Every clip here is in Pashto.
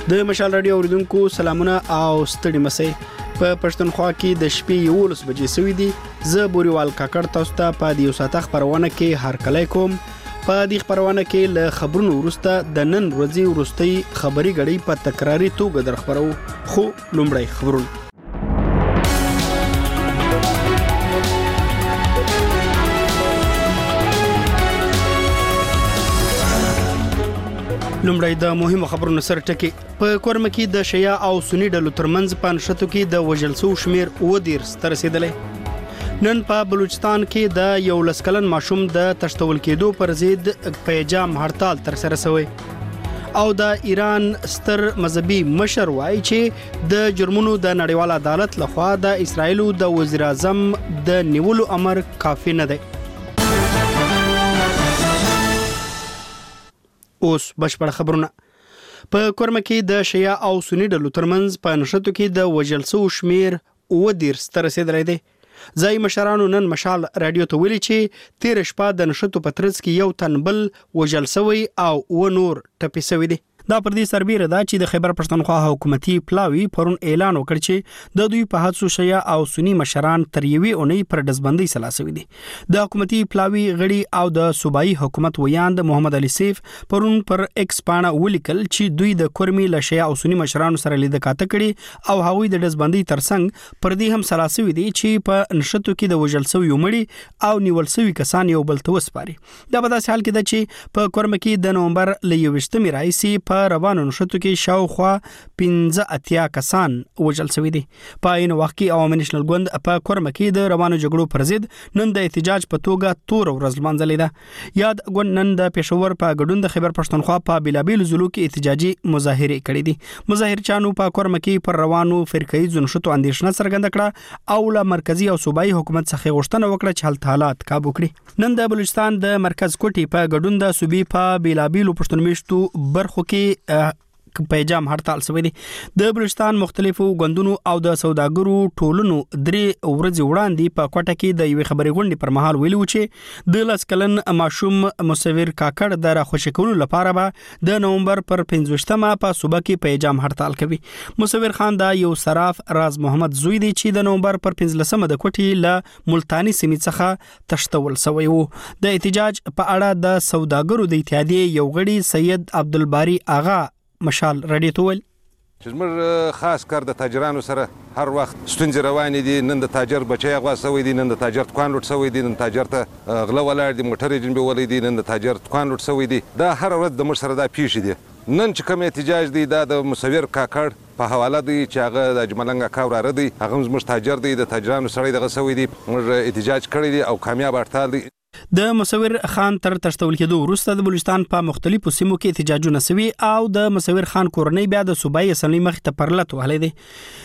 د مشال رادیو اوریدونکو سلامونه او ستړي مسئ په پښتونخوا کې د شپې 11 بجې سوي دي. زه بوريوال کاکړ تاسو ته په دې ساعت خبرونه کې هرکلی کوم. په دې خبرونه کې له خبرونو وروسته د نن ورځې وروستي خبري غړي په تکراري توګه درخبرو. خو لومړی خبرونه لومړی د مهمو خبرونو سره ټکی. په کورمه کې د شیعه او سنی ډلو ترمنځ په نښتو کې د وژل شو شمیر 10 ته رسیدلی. نن په بلوچستان کې د 11 کلن ماشوم د تشتول کېدو پر ضد پیجام هړتال تر سره شوی او د ایران ستر مذهبي مشر وایي چې د جرمونو د نړیوال عدالت لخوا د اسرایل د وزیر اعظم د نیولو امر کافي نه دی. اوس بشپړ خبرونه. په کورمه کې د شیعه او سنی ډلو ترمنځ په نښتو کې د وژل شو شمیر 10 ته رسیدلی دی. ځای مشرانو نن مشال رادیو ته ویلي چې تیر شپه د نښتو په ترڅ کې یو تن بل وژل شوی او و نور ټپي شوی دی. دا پر دې سربیره ده چې د خیبر پښتونخوا حکومتي پلاوی پرون اعلان وکړ چې د دوی په حادثو شیعه او سنی مشران تر یوې اونۍ پر دزبندۍ سلاسوي دي. د حکومتي پلاوی غړي او د صوبایي حکومت ویاند محمد علي سیف پرون پر ایکس پاڼه ولیکل چې دوی د کورمي له شیعه او سنی مشرانو سره لیدل کاته کړي او هغوی د دزبندۍ ترڅنګ پر دې هم سلاسوي دي چې په نښتو کې د وژل شوی مړي او نیول شوی کسان یو بل ته وسپاري. دا په داسې حال کې ده چې په کورمه کې د نومبر ل 21 راځي په روانو نښتو کې شاوخوا 15 کسان وژل شوي دي. په عین وخت کې عوامي نېشنل ګوند په کورمه کې د روانو جګړو پر ضد نن د احتجاج په توګه تور ورځ لمانځلې ده. یاد ګوند نن د پېښور په ګډون د خیبر پښتونخوا په بیلابیلو ضلعو کې احتجاجي مظاهرې کړې دي. مظاهرچانو په کورمه کې پر روانو فرقه‌ایي نښتو اندېښنه څرګنده کړه او له مرکزی او صوبایي حکومت څخه غوښتنه وکړه چې حالات کابو کړي. نن د بلوچستان د مرکز کوټي په ګډون د صوبې په بیلابیلو پښتونمیشتو برخو کې پیجام هړتال شوی دی. د بلوچستان مختلفو ګوندونو او د سوداګرو ټولنو 3 ورځې وړاندې په کوټه کې د یوې خبري غونډې پر مهال ویلو چې د 10 کلن ماشوم مصور کاکړ د راخوشي کولو لپاره به د نومبر پر 15مه په صوبه کې پیجام هړتال کوي. مصور خان د یو صراف راز محمد زوی دی چې د نومبر پر 15مه د کوټې له ملتانی سیمې څخه تشتول شوی وو. د احتجاج په اړه د سوداګرو د اتحادیې یو غړي سید عبدالباری آغا مشال رادیو ته ویل چې زموږ خاص کار د تاجرانو سره هر وخت ستونزې روانې دي. نن د تاجر بچی اغوا شوی دی، نن د تاجر دکان لوټ شوی دی، نن تاجر ته غله ولاړ دي، موټر یې جنبولی دی، نن د تاجر دکان لوټ شوی دی. دا هر ورځ د موږ سره دا پیښې دي. نن چې کوم احتجاج دی دا د مصور کاکړ په حواله دی چې هغه د اجملنګ اکا وراره دی، هغه زموږ تاجر دی، د تاجرانو سړی دغه شوی دی. موږ احتجاج کړی دی او کامیاب هړتال دی. د مصور خان تر تشتول کېدو وروسته د بلوچستان په مختلفو سیمو کې احتجاجونه شوي او د مصور خان کورنۍ بیا د صوبایي اسمبلۍ مخې ته پرلت وهلی دی.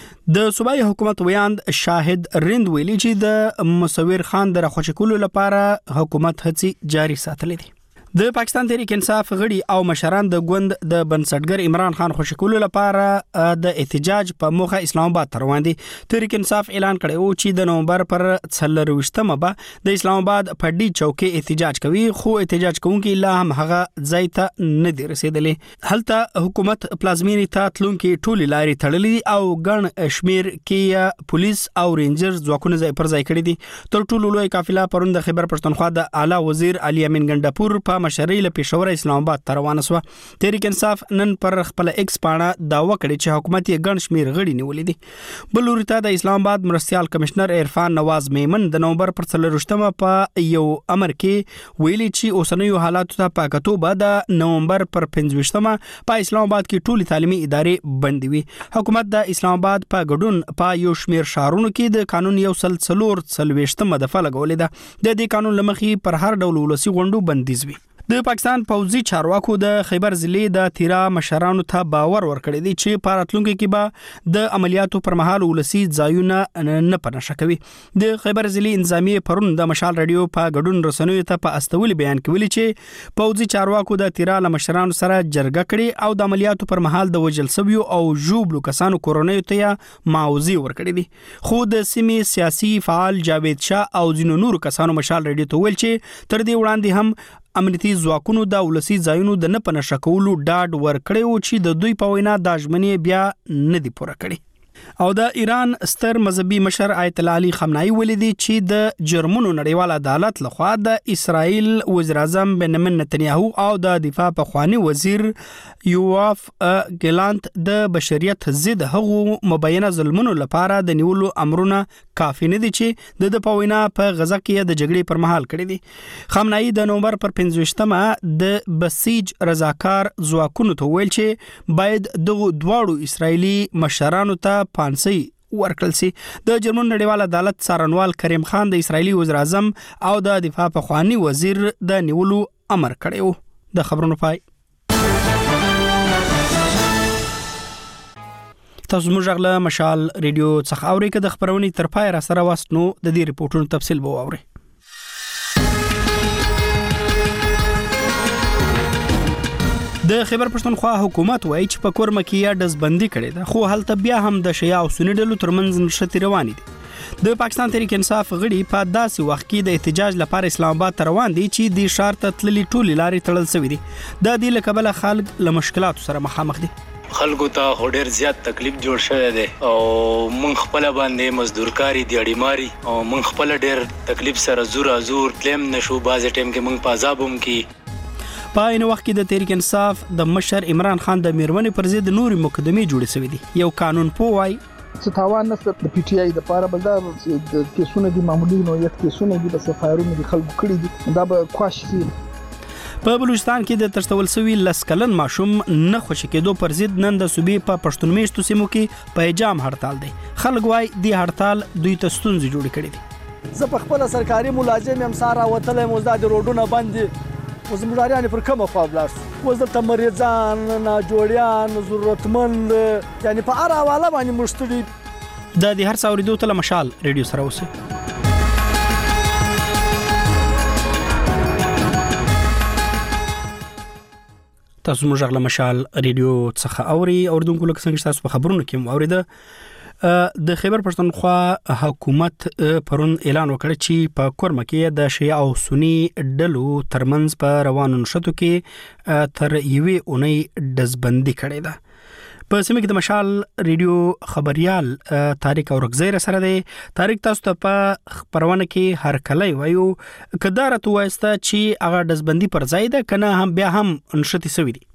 د صوبایي حکومت ویاند شاهد رند ویلي چې د مصور خان د راخوشي کولو لپاره حکومت هڅې جاري ساتلې دي. د پاکستان تحریک انصاف غړي او مشران د ګوند د بنسټګر عمران خان خوشی کولو لپاره د احتجاج په موخه اسلام آباد ته روان دي. تحریک انصاف اعلان کړی و چې د نومبر پر 24مه به د اسلام آباد په ډي چوک احتجاج کوي، خو احتجاج کوونکي لا هم هغه ځای ته نه دي رسیدلي. هلته حکومت پلازمینې ته تلونکي ټولې لارې تړلې او ګڼ شمیر کې پولیس او رینجر ځواکونه ځای پر ځای کړي دي. تر ټولو لوی قافله پرون د خیبر پښتونخوا د اعلی وزیر علي امین ګنډاپور په مشرۍ له پېښور اسلام آباد ته روانه شوه. تحریک انصاف نن پر خپل ایکس پاڼه دعوه کړې چې حکومت یې ګڼ شمیر غړي نیولي دي. بل لوري ته د اسلام آباد مرستیال کمشنر عرفان نواز میمن د نومبر پر 24مه په یو امر کې ویلي چې اوسنیو حالاتو ته په کتو به د نومبر پر 25مه په اسلام آباد کې ټولې تعلیمي ادارې بندې وي. حکومت د اسلام آباد په ګډون په یو شمیر شهرونو کې د قانون 144مه دفعه لګولې ده. د دې قانون له مخې پر هر ډول ولسي غونډو بندیز وي. د پاکستان پوځي چارواکو د خیبر ضلع د تیرا مشرانو ته باور ورکړی دی چې په راتلونکي کې به د عملیاتو پر مهال ولسي ځایونه نه پنهشه کوي. د خیبر ضلع انتظامیه پرون د مشال رادیو په ګډون رسنیو ته په استولي بیان کې ویلي چې پوځي چارواکو د تیرا له مشرانو سره جرګه کړې او د عملیاتو پر مهال د وژل شویو او ژوبلو کسانو کورنیو ته معاوضې ورکړې دي. خو د سیمې سیاسي فعال جاوید شاه او ځینو نورو کسانو مشال رادیو ته ویل چې تر دې وړاندې هم امنیتي ځواکونو د ولسی ځایونو د نه پنځه کولو ډاډ ورکړی و چې د دوی په وینا د ژمنې بیا نه دی پوره کړی. او د ایران ستر مذهبي مشر آیت الله علي خامنه‌ای ولیدي چې د جرمنو نړیوال عدالت لخوا د اسرائیل وزیر اعظم بنیامین نتنیاهو او د دفاع پخوانی وزیر یوآف ګلانت د بشریت ضد هغو مبینه ظلمونو لپاره د نیولو امرونه کافي نه دي چې د پوینا په غزا کې د جګړې پر مهال کړی دي. خامنه‌ای د نومبر پر 15مه د بسیج رضاکار ځواکونو ته ویل چې باید دغه دواړو اسرایلی مشرانو ته پانسي ورکړل سي. د جرمن نړیوال عدالت څارنوال کریم خان د اسرایلی وزیر اعظم او د دفاع پخوانی وزیر د نیولو امر کړی و. د خبرونو پای. تاسو موږ غلا مشال ریډیو څخه اوري که د خبرونې تر پای را سره واست نو د دې ریپورتونو تفصیل به واوري. د خیبر پښتونخوا حکومت وایي چې په کورمه کې دزبندي کړې ده، خو هلته بیا هم د شیا او سنی ډلو ترمنځ نشټې روانې دي. د پاکستان تحریک انصاف غړي په داسې وخت کې د احتجاج لپاره اسلام آباد ته روان دي چې د ښار ته تللي ټولې لارې تړل شوې دي. د دې له کبله خلک له مشکلاتو سره مخامخ دي. خلکو ته ډېر زیات تکلیف جوړ شوی دی او مونږ خپل باندې مزدورکاری دی اړیماري او مونږ خپل ډېر تکلیف سره زور تلم نشو. بعض ټیم کې مونږ په عذابوم کې. په عین وخت کې د تحریک انصاف د مشر عمران خان د میرمنې پر ضد نوري مقدمې جوړې شوې دي. یو قانون پوای څه تاوان نشته د پی ټی آی د لپاره بل دا د کیسونه دي معمولی نوعیت کیسونه دي بس فایرونه دي خلکو کړی دي دا به خوښ شي. په بلوچستان کې د ترڅول شوی لسکلن ماشوم نه خوشی کېدو پر ضد نن د صوبې په پښتون میشتو سیمو کې په جام هړتال دی. خلک وايي د هړتال دوی ته ستونزې جوړې کړې دي. زه په خپل سرکاري ملازم یم سارا وتلې مزداد روډونه باندې وزمړاریان پر کومه خوا بلاس وزدلته مریضان نه جوړیان ضرورتمند یعنی په هر حواله باندې مشتری د هر څاوريدو ته مشال ریډیو سره اوسه. تاسو موږ غلا مشال ریډیو څخه اوري اوردونکو لکه څنګه تاسو په خبرونو کې اوریده د خیبر پښتونخوا حکومت پرون اعلان وکړ چې په کورمه کې د شیعه او سنی ډلو ترمنځ په روانو نشټو کې تر یوې اونۍ دزبندي کړې ده. په سیمه کې د مشال ریډیو خبريال طارق اورغزی سره دی. طارق تاسو ته په خبرونه کې هر کله وایو کدارت وایسته چې هغه دزبندي پر ځای ده کنه هم بیا هم نشټي سوي دي.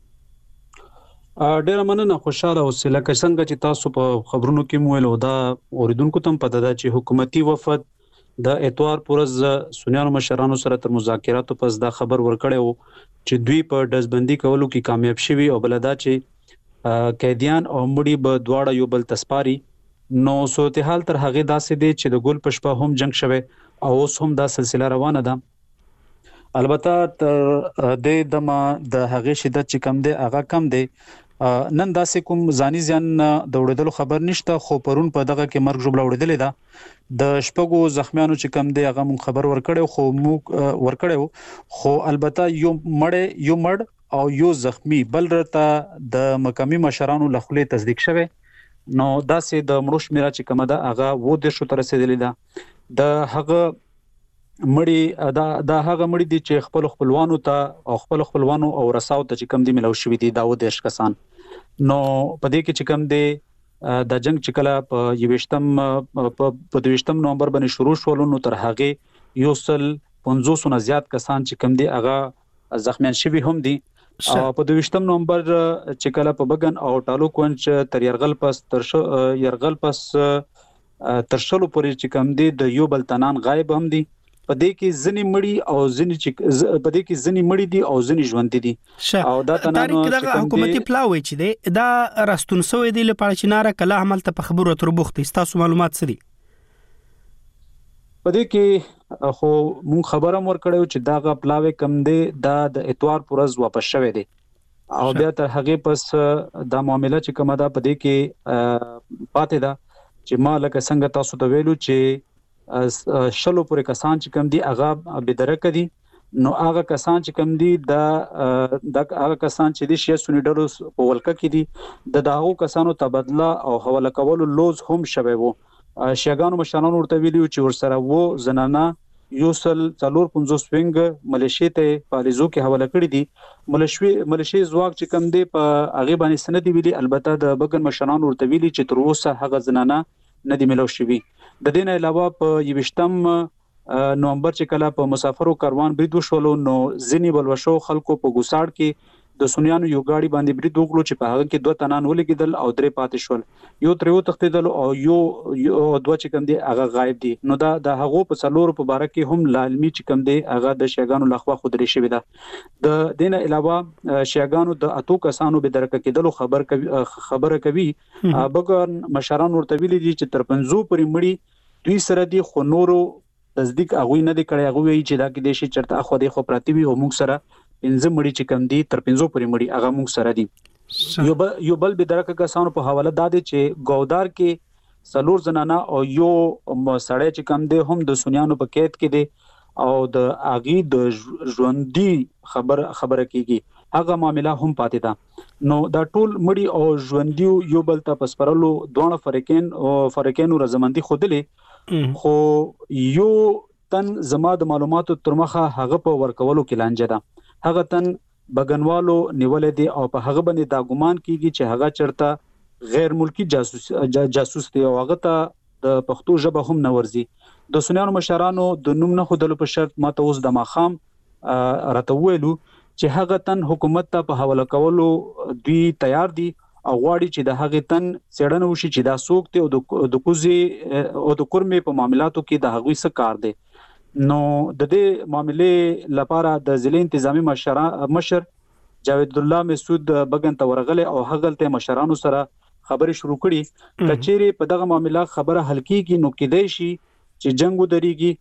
ډیره مننه خوشاله اوسه لکه څنګه چې تاسو په خبرونو کې مویل دا اوریدونکو ته پته ده چې حکومتي وفد د اتوار پورز سنیانو مشرانو سره تر مذاکراتو پس دا خبر ورکړی وو چې دوی په دزبندي کولو کې کامیاب شوي او بلدا چې قیدیان او مړي به دواړه یو بل تسپاري. نو صورتحال تر هغه داسې دی چې د ګل پشپا هم جنگ شوه او اوس هم دا سلسله روانه ده. البته تر د دمه د هغه شدت چې کم دی هغه کم دی. نن داسې کوم ځاني ځان د وړدلو خبر نشته خو پرون په دغه کې مرګ جوړ وړدل ده. د شپږو زخمیانو چې کم دی هغه مون خبر ورکړو خو موږ ورکړو خو البته یو مړ او یو زخمی بل رته د مقامی مشرانو لخوا تصدیق شوه. نو داسې د مړو شمیره چې کومه ده هغه و د شو تر رسیدلې ده. د هغه مړی دا هغه مړی دي چې خپلوانو ته او خپلوانو او رساو ته چې کم دي ملو شوی دي دا و د کسان. نو په دې کې چې کم دي د جنگ چې کله په 22 نومبر باندې شروع شول نو تر هغه یو سل 500 نه زیات کسان چې کم دي هغه زخمیان شوی هم دي. په 22 نومبر چې کله په بغن او ټالو کونچ تر يرغل پس تر شلو پورې چې کم دي د یو بلتنان غایب هم دي. په دې کې ځنی مړی دي او ځنی ژوند دي. او دا تنانو چې حکومتي پلاوي چې دی دا راستون سوی دی لپاره چې ناره کله عمل ته په خبرو تر بوخت تاسو معلومات څه دي؟ په دې کې خو مون خبره مور کړو چې دا پلاوي کم دی دا د اتوار پورز واپس شوه دي او بیا تر هغه پس دا معاملې چې کومه ده په دې کې پاتې ده چې ما لکه څنګه تاسو ته ویلو چې شلو پورې کسان چې کم دي هغه بدرک دي. نو هغه کسان چې کم دي د هغه کسان چې د شیا سنی ډلو په ولکه کې دي د داغو کسانو تبادله او حواله کولو لوز هم شوه وو. شیګانو مشرانو ورته ویلو چې ورسره وو زنانه 150 وینګ ملیشي ته پالیزو کې حواله کړی دي. ملیشي ځواک چې کم دی په هغه باندې سند ویلي، البته د بګن مشران ورته ویلي چې تر اوسه هغه زنانه نه دی ملو شوی. د دې نه علاوه په 28 نومبر چې کله په مسافرو کاروان برید وشولو نو ځینی بلوشو خلکو په ګوساړ کې د سنیانو یو گاډي باندې برید وکړو چې په هغه کې 2 تنان ولګیدل او 3 پاتې شول. یو تر یو تختیدل او یو 2 چې کم دي هغه غایب دي. نو دا د هغه په څلور په باره کې هم لالمي چې کم دي هغه د شیګانو لخوا خودري شوی ده. د دینه علاوه شیګانو د اتو کسانو به درک کېدل خبره کوي. بګر مشران ورته ویلي دي چې تر 50 پورې مړي دوی سره دي، خو نورو تصدیق هغه نه دي کړی. هغه وایي چې دا کې د شي چرته اخو د خو پراتوي او موږ سره 15 مړي چې کم دي تر 15 پورې مړي هغه موږ سره دي. یو بل به درکه کسانو په حواله داده چې ګودار کې 4 زنانه او یو سړی چې کم دي هم د سنیانو په قید کې دي او د اغي د ژوندۍ خبره کیږي. هغه معاملې هم پاتې ده. نو دا ټول مړي او ژوندۍ یو بل ته پسپرلو دوه فرقینو رضامندي خودلې، خو یو تن زما د معلوماتو ترمخه هغه په ورکولو کې لانجه ده. هغه تن بګنوالو نیولې دي او په هغه باندې دا ګومان کیږي چې هغه چرته غیر ملکی جاسوس دی او هغه ته د پښتو ژبه هم نه ورزي. د سنیانو مشرانو د نوم نه خودلو په شرط ماته اوس د ماخام راته ویلو چې هغه تن حکومت ته په حواله کولو دوی تیار دي او غواړي چې د هغه تن څېړنه وشي چې دا څوک دی او د کوزي او د کورمې په معاملاتو کې د هغوی څه کار دی. نو د دې معاملې لپاره د ضلع انتظامی مشر جاوید الله مسعود بګن ته ورغله او هغه ته مشرانو سره خبرې شروع کړي. کچېری په دغه معاملې خبره حل کیږي نو کېدای شي چې جنگ ودرېږي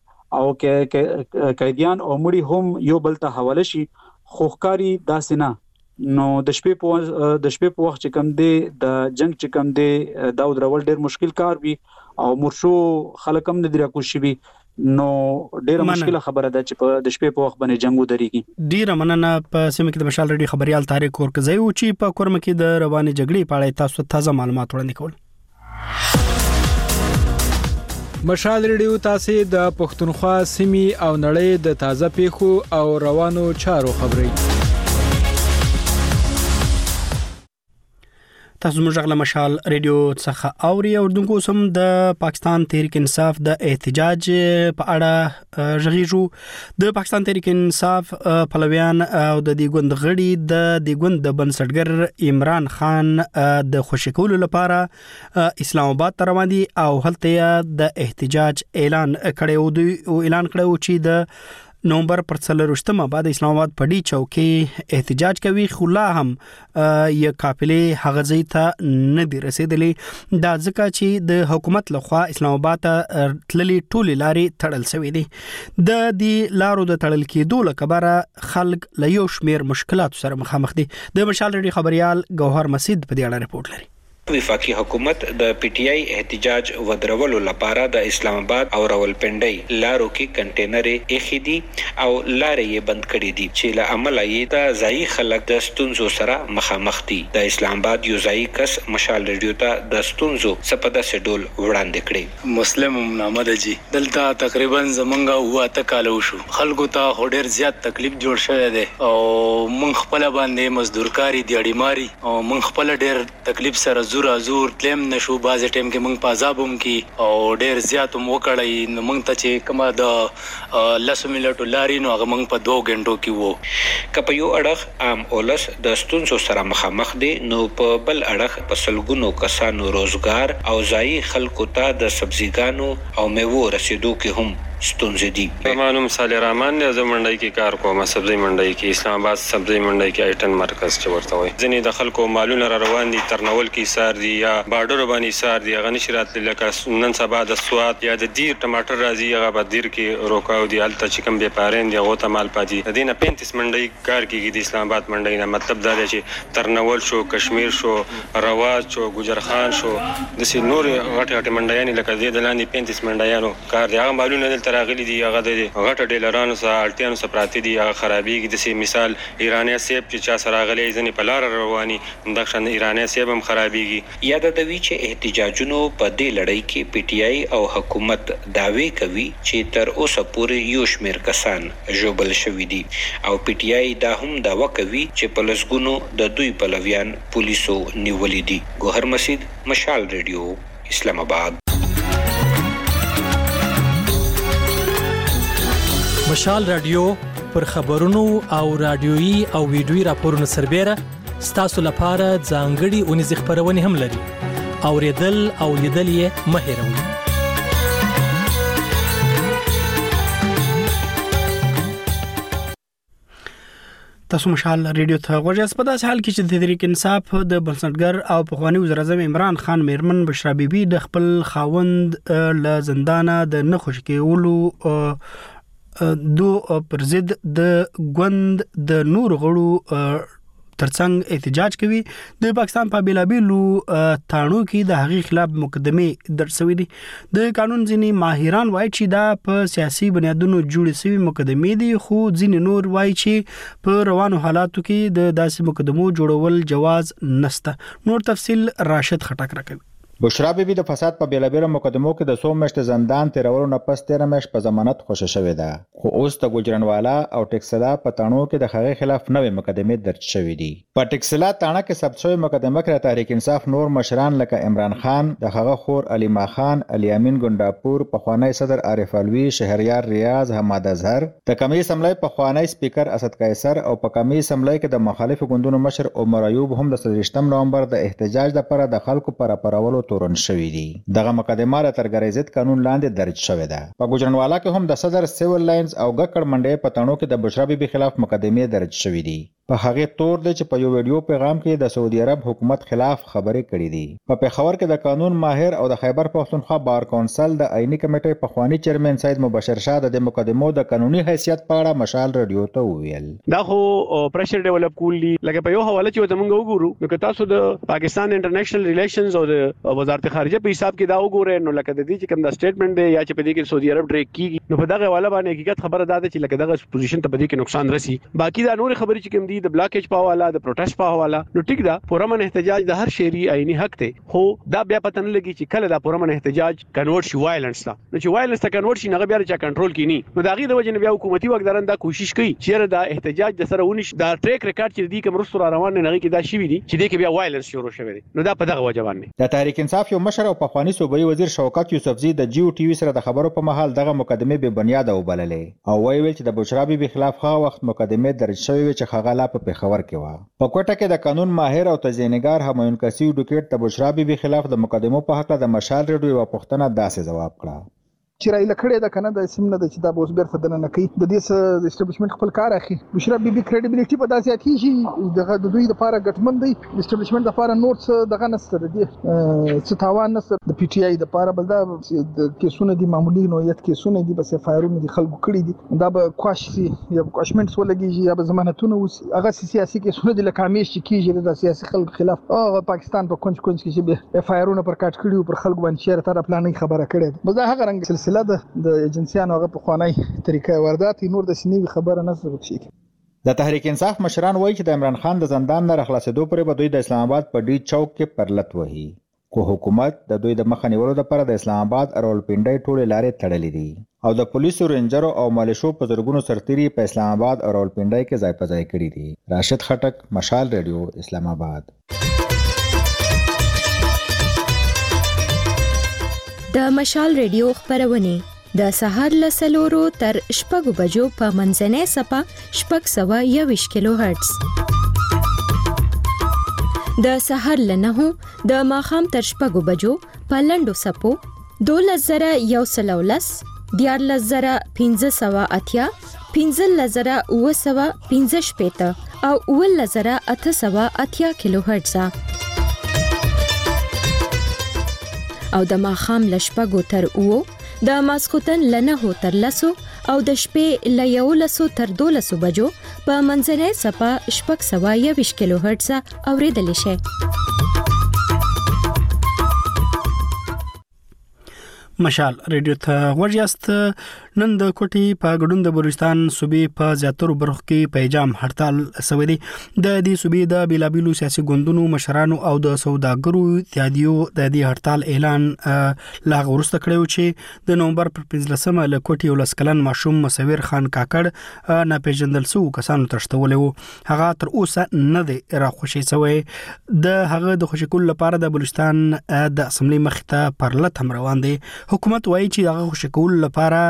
او قیدیان او مړي هم یو بل ته حواله شي. خوخکاری داسې نه. نو د شپې په وخت چې کم دی د جنگ چې کم دی دا درول ډیر مشکل کار وي او مرشو خلک هم نه دریا کوشي، نو ډیره مشکله خبره ده چې په د شپې په وخت باندې جنگ ودرېږي. ډیره مننه. په سیمه کې د مشال ریډي خبريال طارق کورکزی او چې په کورم کې د روانې جګړې په اړه تاسو تازه معلومات وړاندې کول. مشال ریډیو تاسو د پښتونخوا سیمې او نړۍ د تازه پیښو او روانو چارو خبري. تاسو موږ غلا مشال ریډیو څخه اوري او دغه سم د پاکستان تحریک انصاف د احتجاج په اړه ژغیږو. د پاکستان تحریک انصاف پلویان او د دې ګوند غړي د دې ګوند د بنسټګر عمران خان د خوشی کولو لپاره اسلام آباد ته روان دي او هلته د احتجاج اعلان کړو چې د نومبر پر 4 بعد اسلام آباد په ډی چوکي احتجاج کوي. خو لا هم یو قافلې هغه ځای ته نه دی رسیدلې، دا ځکه چې د حکومت لخوا اسلام آباد ته تللي ټولې لارې تړل شوې دي. د دې لارو د تړل کېدو لپاره خلک له یو شمېر مشکلاتو سره مخامخ دي. د مشال ریډي خبريال ګوهر مسعود په دې اړه رپورټ لري. وفاقي حکومت د پی ټی آی احتجاج ودرولو لپاره د اسلام آباد او راولپنډي لارو کې کنټینرې اخیدي او لارې یې بند کړې دي چې له عمله یې د ځای خلک د ستونزو سره مخامخ دي. د اسلام آباد یو ځای کس مشال ریډیو ته د ستونزو سپدا سډول وړاندې کړي. مسلم محمد جی دلته تقریبا زمونږه هوا تکالو شو، خلکو ته هډر زیات تکلیف جوړ شوی دی او مونږ خپل باندې مزدورکاری دیاړي ماري او مونږ خپل ډیر تکلیف سره زور تلم نشو. باز ټیم کې مونږ پازابم کې او ډیر زیات مو کړی نو مونږ ته چې کومه د 10 منټو لاري نو هغه مونږ په 2 غنټو کې وو. کپه یو اړخ عام اولس د ستونزو سره مخامخ دي، نو په بل اړخ په سلګونو کسانو روزګار او ځای خلکو ته د سبزیګانو او میوو رسیدو کې هم ستونزې دي. مانوم صالح رحمان نه زمونډای کې کار کوم، سبزی منډای کې اسلام آباد سبزی منډای کې ایټن مرکز چې ورته وي. ځینې د خلکو مالونه را روان دي، ترنول کې سار دي یا بارډر باندې سار دي، غنی شرات لکه نن سبا د سواد یا د دیر ټماټر راځي هغه به دیر کې روکاو دي الته چې کوم به پارین دی هغه ته مال پاتې. د دینه 35 منډای کار کېږي د اسلام آباد منډای نه مطلب دا دی چې ترنول شو، کشمیر شو، رواز شو، ګجرخان شو، د سي نور غټ غټ منډایان لکه د لاندې 35 منډایانو کار دی. هغه مالونه دلته سره غلي دي هغه د غټ ډیلرانو سره الټیانو سره پراته دي هغه خرابېږي د مثال ایرانی سیب چې چا سره غلي ځنې په لار رواني د شان ایرانی سیب هم خرابېږي. یاد د وی چې احتجاجونو په دې لړۍ کې پی ټی آی او حکومت دعوی کوي چې تر اوسه پورې یو شمېر کسان ژوبل شوي دي او پی ټی آی دا هم دعوه کوي چې په لسګونو د دوی پلویان پولیسو نیولي دي. ګوهر مسید، مشال ریډیو، اسلام آباد. مشال رادیو پر خبرونو او رادیويي او ویډیويي راپورونو سربېره ستاسو لپاره ځانګړي اونیز خبرونه هم لري. اوریدل او لیدل یې مه هېروئ. تاسو مشال ریډیو ته غوږی په داسې حال کې چې د تحریک انصاف د بنسټګر او پخوانی وزیر اعظم عمران خان میرمن بشرا بیبي د خپل خاوند له زندانه د نه خوشي کېولو پر ضد د ګوند د نور غړو ترڅنګ احتجاج کوي. د پاکستان په بیلابیلو تانو کې د هغې خلاف مقدمه درج شوې دي. د قانون ځینې ماهران وایي چې دا په سیاسي بنیادونو جوړې شوې مقدمې دي، خو ځینې نور وایي چې په روانو حالاتو کې د داسې مقدمو جوړول جواز نشته. نور تفصیل راشد خټک راکوي. بشرا بیبي د فساد په بیلابیلو مقدمو کې د 100 میاشتې زندان تیرولو نه پس 13 میاشت په ضمانت خوشی شوې ده، خو اوس د ګوجرانوالا او ټیکسلا په تانو کې د هغې خلاف نوې مقدمې درج شوې دي. په ټیکسلا تانه کې ثبت شوې مقدمه کې تحریک انصاف نور مشران لکه عمران خان، د هغه خور علیما خان، علي امین ګنداپور، پخوانی صدر عارف الوی، شهریار ریاض، حماد اظهر، د کمی اسمبلی پخوانی سپیکر اسد قیصر او په کمی اسمبلی کې د مخالفو ګوندونو مشر عمر ایوب هم د 23 نومبر د احتجاج لپاره د خلکو پر راپارولو تورن شوی دي. دغه مقدمه د ترګری ضد قانون لاندې درج شوې ده. په ګوجرانوالا کې هم د صدر سیول لاینز او ګکړ منډې په تانو کې د بشرا بیبي خلاف مقدمې درج شوې دي. په هغې تور دی چې په یو ویډیو پیغام کې د سعودي عرب حکومت خلاف خبرې کړې دي. په پېښور کې د قانون ماهر او د خیبر پښتونخوا بار کونسل د آئینی کمیټې پخوانی چیرمن سید مبشر شاه د مقدمو د قانوني حیثیت په اړه مشال رادیو ته وویل. دا خو پریشر ډیولپ کولی لکه په یو حواله چې موږ وګورو نو که تاسو د پاکستان انټرنیشنل ریلیشنز او د وزارت خارجه په حساب کې دا وګورئ نو لکه د دې چې کوم د سټیټمنټ دی یا چې په دې کې سعودي عرب ډریک کیږي نو په دغه حواله باندې حقیقت خبره ده چې لکه دغه پوزیشن ته په دې کې نقصان رسی. باقی دا نور خبرې چې کوم دي د بلاکیج په حواله د پروټیسټ په حواله نو ټیک ده، پرمن احتجاج د هر شهري آئینی حق دی، خو دا بیا پته نه لګي چې کله دا پرمن احتجاج کنورټ شي وایلنس ته. نو چې وایلنس ته کنورټ شي نه بیا چې کنټرول کینی نو دا غي د وجه نه بیا حکومتي واکداران دا کوشش کوي چې دا احتجاج د سره ونیش دا ټریک ریکارډ چې دی کوم رسو روان نه غي کې دا شي دي چې دې کې بیا وایلنس شروع شوی دی. نو دا په دغه وجه باندې د تحریک انصاف یو مشر او پخوانی صوبایي وزیر شوکت یوسفزي د جیو ټي وي سره د خبرو په مهال دغه مقدمه به بنیاد وبللې او ویل چې د بشرا بیبي خلاف هغه وخت مقدمه درج شوی و چې هغه لا په پېښور کې و. په کوټه کې د قانون ماهر او تزیینګار همایون کسی ایډوکیټ د بشرا بیبي خلاف د مقدمو په حق د مشال ریډیو یو پوښتنه داسې جواب کړه چې رایله کړې ده کنه د سیم نه د چې دا اوس بیرته دننه کوي د دې اسټابلیشمنت خپل کار اخی. بشرا بیبي کریډیبিলিټي په داسې اکیږي دغه د دوی لپاره ګټمن دی، اسټابلیشمنت لپاره نور څه دغه نشته دی څه تاوان نشته. د پی ټی آی لپاره بل دا د کیسونه دي معمولی نوعیت کیسونه دي بس فایرونه دي خلکو کړی دي دا به کوش سي یا کوشمنټس ولګي یا به ضمانتونه وس هغه سیاسي کیسونه دي لکه همیش چې کیږي د سیاسي خلکو خلاف او پاکستان په کونج کې چې فایرونه پر کاټ کړي پر خلکو باندې شهر تر پلانې خبره کړي بس دا هغه رنګ سلسله ده د ایجنسیانو هغه په خوانی طریقې واردات نور د سنوي خبره نه ثبت شي. د تحریک انصاف مشران وایي چې د عمران خان د زندان نه راخلاصېدو پورې به دوی د اسلام آباد په ډي چوک کې پرلت وهي، خو حکومت د دوی د مخه نیولو لپاره د اسلام آباد راولپنډۍ ټولې لارې تړلې دي او د پولیسو رینجرو او مالشو په زرګونو سرتیري په اسلام آباد او راولپنډۍ کې ځای په ځای کړي دي. راشد خټک، مشال ریډیو، اسلام آباد. د مشال ریډیو خبرونه د سهار له 4 تر 6 بجو په منځنۍ صفه 621 کیلو هرتز، د سهار له 9 د ماښام تر 6 بجو په لنډو صفو 12110 14580 15915 او 11880 کیلو هرتز او د ماښام له 6 تر 9 د ماسخوتن له 9 تر 10 او د شپې له 11 تر 12 بجو په منځنۍ صفه 621 کیلو هرتز اوریدل شي. مشال ریډیو ته ورجاست نن د کوټي په ګډون د بلوچستان صوبې په زیاترو برخو کې پیجام هړتال شوی دی. د دې صوبې د بیلابیلو سیاسي ګوندونو مشرانو او د سوداګرو اتحادیو د دې هړتال اعلان لا غوښته کړو چې د نومبر پر 15مه له کوټي ولس کلن ماشوم مسویر خان کاکړ ناپېژندل شو کسانو تشتولې وو. هغه تر اوسه نه دی راخوشي شوی. د هغه د خوشکول لپاره د بلوچستان د اسمبلی مخ ته پرلط هم روان دی. حکومت وایي چې هغه خوشکول لپاره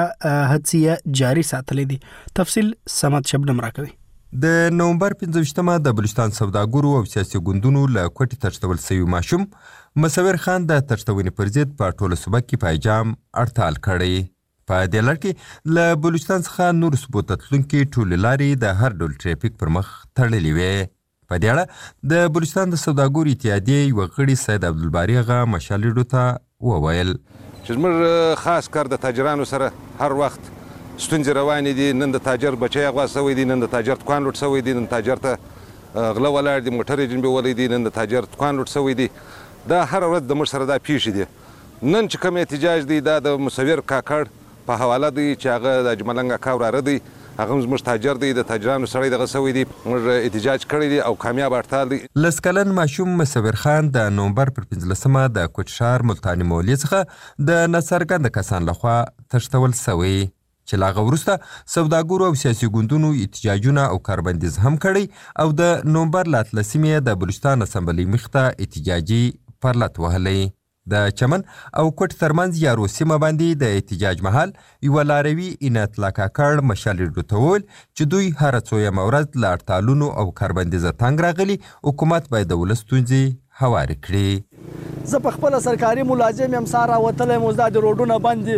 هڅې جاري ساتلې دي. تفصیل سمات شبنم راکوي. د نومبر 15مه د بلوچستان سوداګرو او سیاسي ګوندونو له کوټي تشتول شوی ماشوم مسویر خان د تشتونې پر ضد په ټوله صوبه کې پیجام هړتال کړی. په دې لړ کې له بلوچستان څخه نور صوبو ته تلونکي ټولې لارې د هر ډول ټریفیک پر مخ تړلې وې. په دې اړه د بلوچستان د سوداګرو اتحادیې یوه غړي سید عبدالباري غا مشال ریډیو ته وویل چې زموږ خاص کار د تاجرانو سره هر وخت ستونزې روانې دي. نن د تاجر بچی اغوا شوی دی، نن د تاجر دکان لوټ شوی دی، نن تاجر ته غله ولاړ دي، موټر یې جنبولی دی، نن د تاجر دکان لوټ شوی دی. دا هر ورځ د موږ سره دا پیښې دي. نن چې کوم احتجاج دی دا د مسویر کاکړ په حواله دی چې هغه د اجملنګ اکا وراره دی، هغه زموږ تاجر دی، د تاجرانو سړی دغه شوی دی. موږ احتجاج کړی دی او کامیاب هړتال دی. لس کلن ماشوم مسویر خان د نومبر پر 15مه د کوټ ښار ملتاني مولي څخه د ناڅرګنده کسان لخوا تښتول شوی چې لا هغه وروسته سوداګرو او سیاسي ګوندونو احتجاجونه او کاربندیز هم کړی او د نومبر له 13مې د بلوچستان اسمبلی مخ ته احتجاجي پرلط وهلی. د چمن او کوټ ترمنځ یارو سیمه باندې د احتجاج محل یوه لاروي عنایت الله کاکړ مشال ریډیو ته وویل چې دوی هره څویمه ورځ له هړتالونو او کاربندیزه تنګ راغلي، حکومت باید د ولس ستونزې هوارې کړي. زه په خپله سرکاري ملازم یم، سهار راوتلی یم، اوس دا د روډونه بند دي،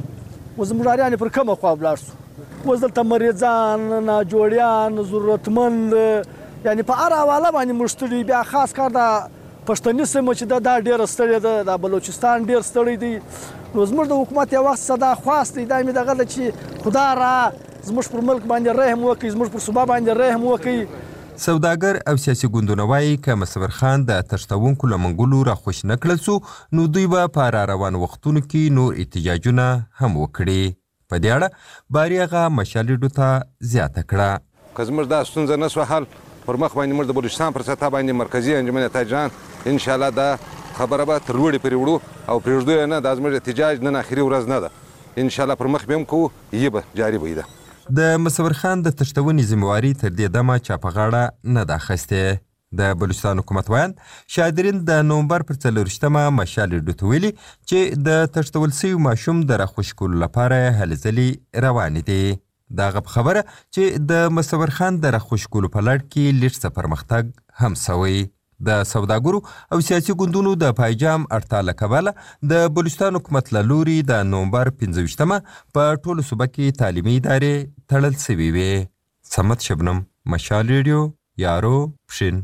اوس زموږ لاریانې پر کومه خوا ولاړ شو. اوس دلته مریضان، ناجوړیان، ضرورتمند، یعنې په هر حواله باندې موږ ستړي. بیا خاص کار دا پښتني سیمه چې دا ډېره ستړې ده، دا بلوچستان ډېر ستړی دی. نو زموږ د حکومت یو وخت صدا خواست دی، دا مې دغه ده چې خدا را زموږ پر ملک باندې رحم وکړي، زموږ پر صوبه باندې رحم وکړي. سوداګر او سیاسي ګوندونه وایي که مسویر خان د تښتونکو له منګولو راخوش نه کړل سو نو دوی به په را روان وختونو کې نور احتجاجونه هم وکړي. په دې اړه باري هغه مشال ریډیو ته زیاته کړه که زموږ دا ستونزه نه سوه حل پر مخ باندې موږ د بلوچستان پر سطح باندې مرکزي انجمن تاجران انشاءالله دا خبره به تر لوړې پورې وړو او پرېږدو یې نه. دا زموږ احتجاج نن اخري ورځ نه ده، انشاءالله پر مخ به هم کوو، یې به جاري به ده. د مسویر خان د تښتونې ذمهواري تر دې دمه چا په غاړه نه ده اخیستې. د بلوچستان حکومت ویاند شاهدرین د نومبر پر 24مه مشال ریډیو ته ویلي چې د تښتول شوي ماشوم د راخوشي کولو لپاره هلې ځلې روانې دي. د هغه په خبره چې د مسویر خان د راخوشي کولو په لړ کې لږ څه پرمختګ هم شوی. د سوداګرو او سیاسي ګوندونو د پایجام هړتال له کبله د بلوچستان حکومت له لوري د نومبر 15مه په ټولو صوبه کې تعلیمي ادارې تړل شوي وې. صمد شبنم، مشال ریډیو، یارو پښین.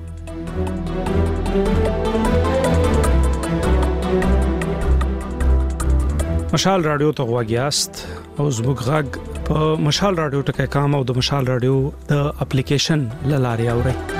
مشال رادیو ته غوږ یاست او زموږ غږ په مشال رادیو ټکی کام او د مشال رادیو د اپلیکیشن له لارې اورئ.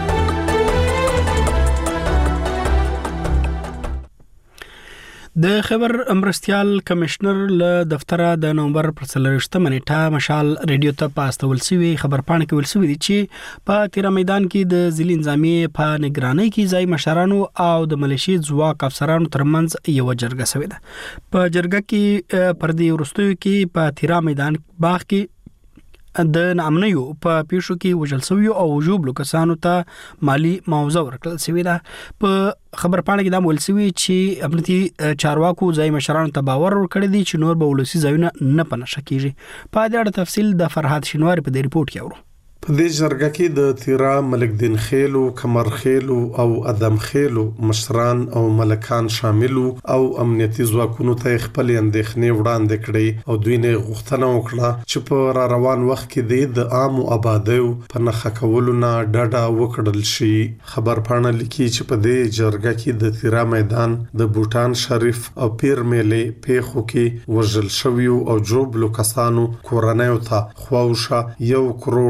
د خبر امرستیال کمشنر له دفتره د نومبر پر 23مه نیټه مشال ریډیو ته پاستول شوی خبر پاڼه کې ویل شوی دی چې په تیرا میدان کې د ځلي نظامیې په نگرانۍ کې ځای مشرانو او د ملیشي ځواک افسرانو ترمنځ یو جرګه شوې ده. په جرګه کې پر دې وروستیو کې په تیرا میدان باغ کې د نامنیو په پیښو کې وژل شوی او وجوب کسانو ته مالی معاوضه ورکړل شوې ده. په خبر پاڼه کې دا ویل شوی چې امنیتي چارواکو ځای مشرانو ته باور ورکړی دی چې نور به ولسی ځایونه نه پنهشه کیږي. په دې اړه تفصیل د فرهاد شینواری په دې ریپورت کې اورو. په دې جرګه کې د تیرا، ملک دین خیلو، کمر خیلو او ادم خیلو مشران او ملکان شاملو او امنیتي ځواکونو ته خپل اندېښنې وړاندې کړې او دوی نه غوښتنه وکړه چې په را روان وخت کې د عام آبادیو په نښه کولو نه ډډه وکړل شي. خبر پاڼه لیکي چې په دې جرګه کې د تیرا میدان د بوټان شریف او پیر میلې پیښو کې وژل شویو او جوړبلو کسانو کورنیو ته خواوشه 1 کروڑ روپۍ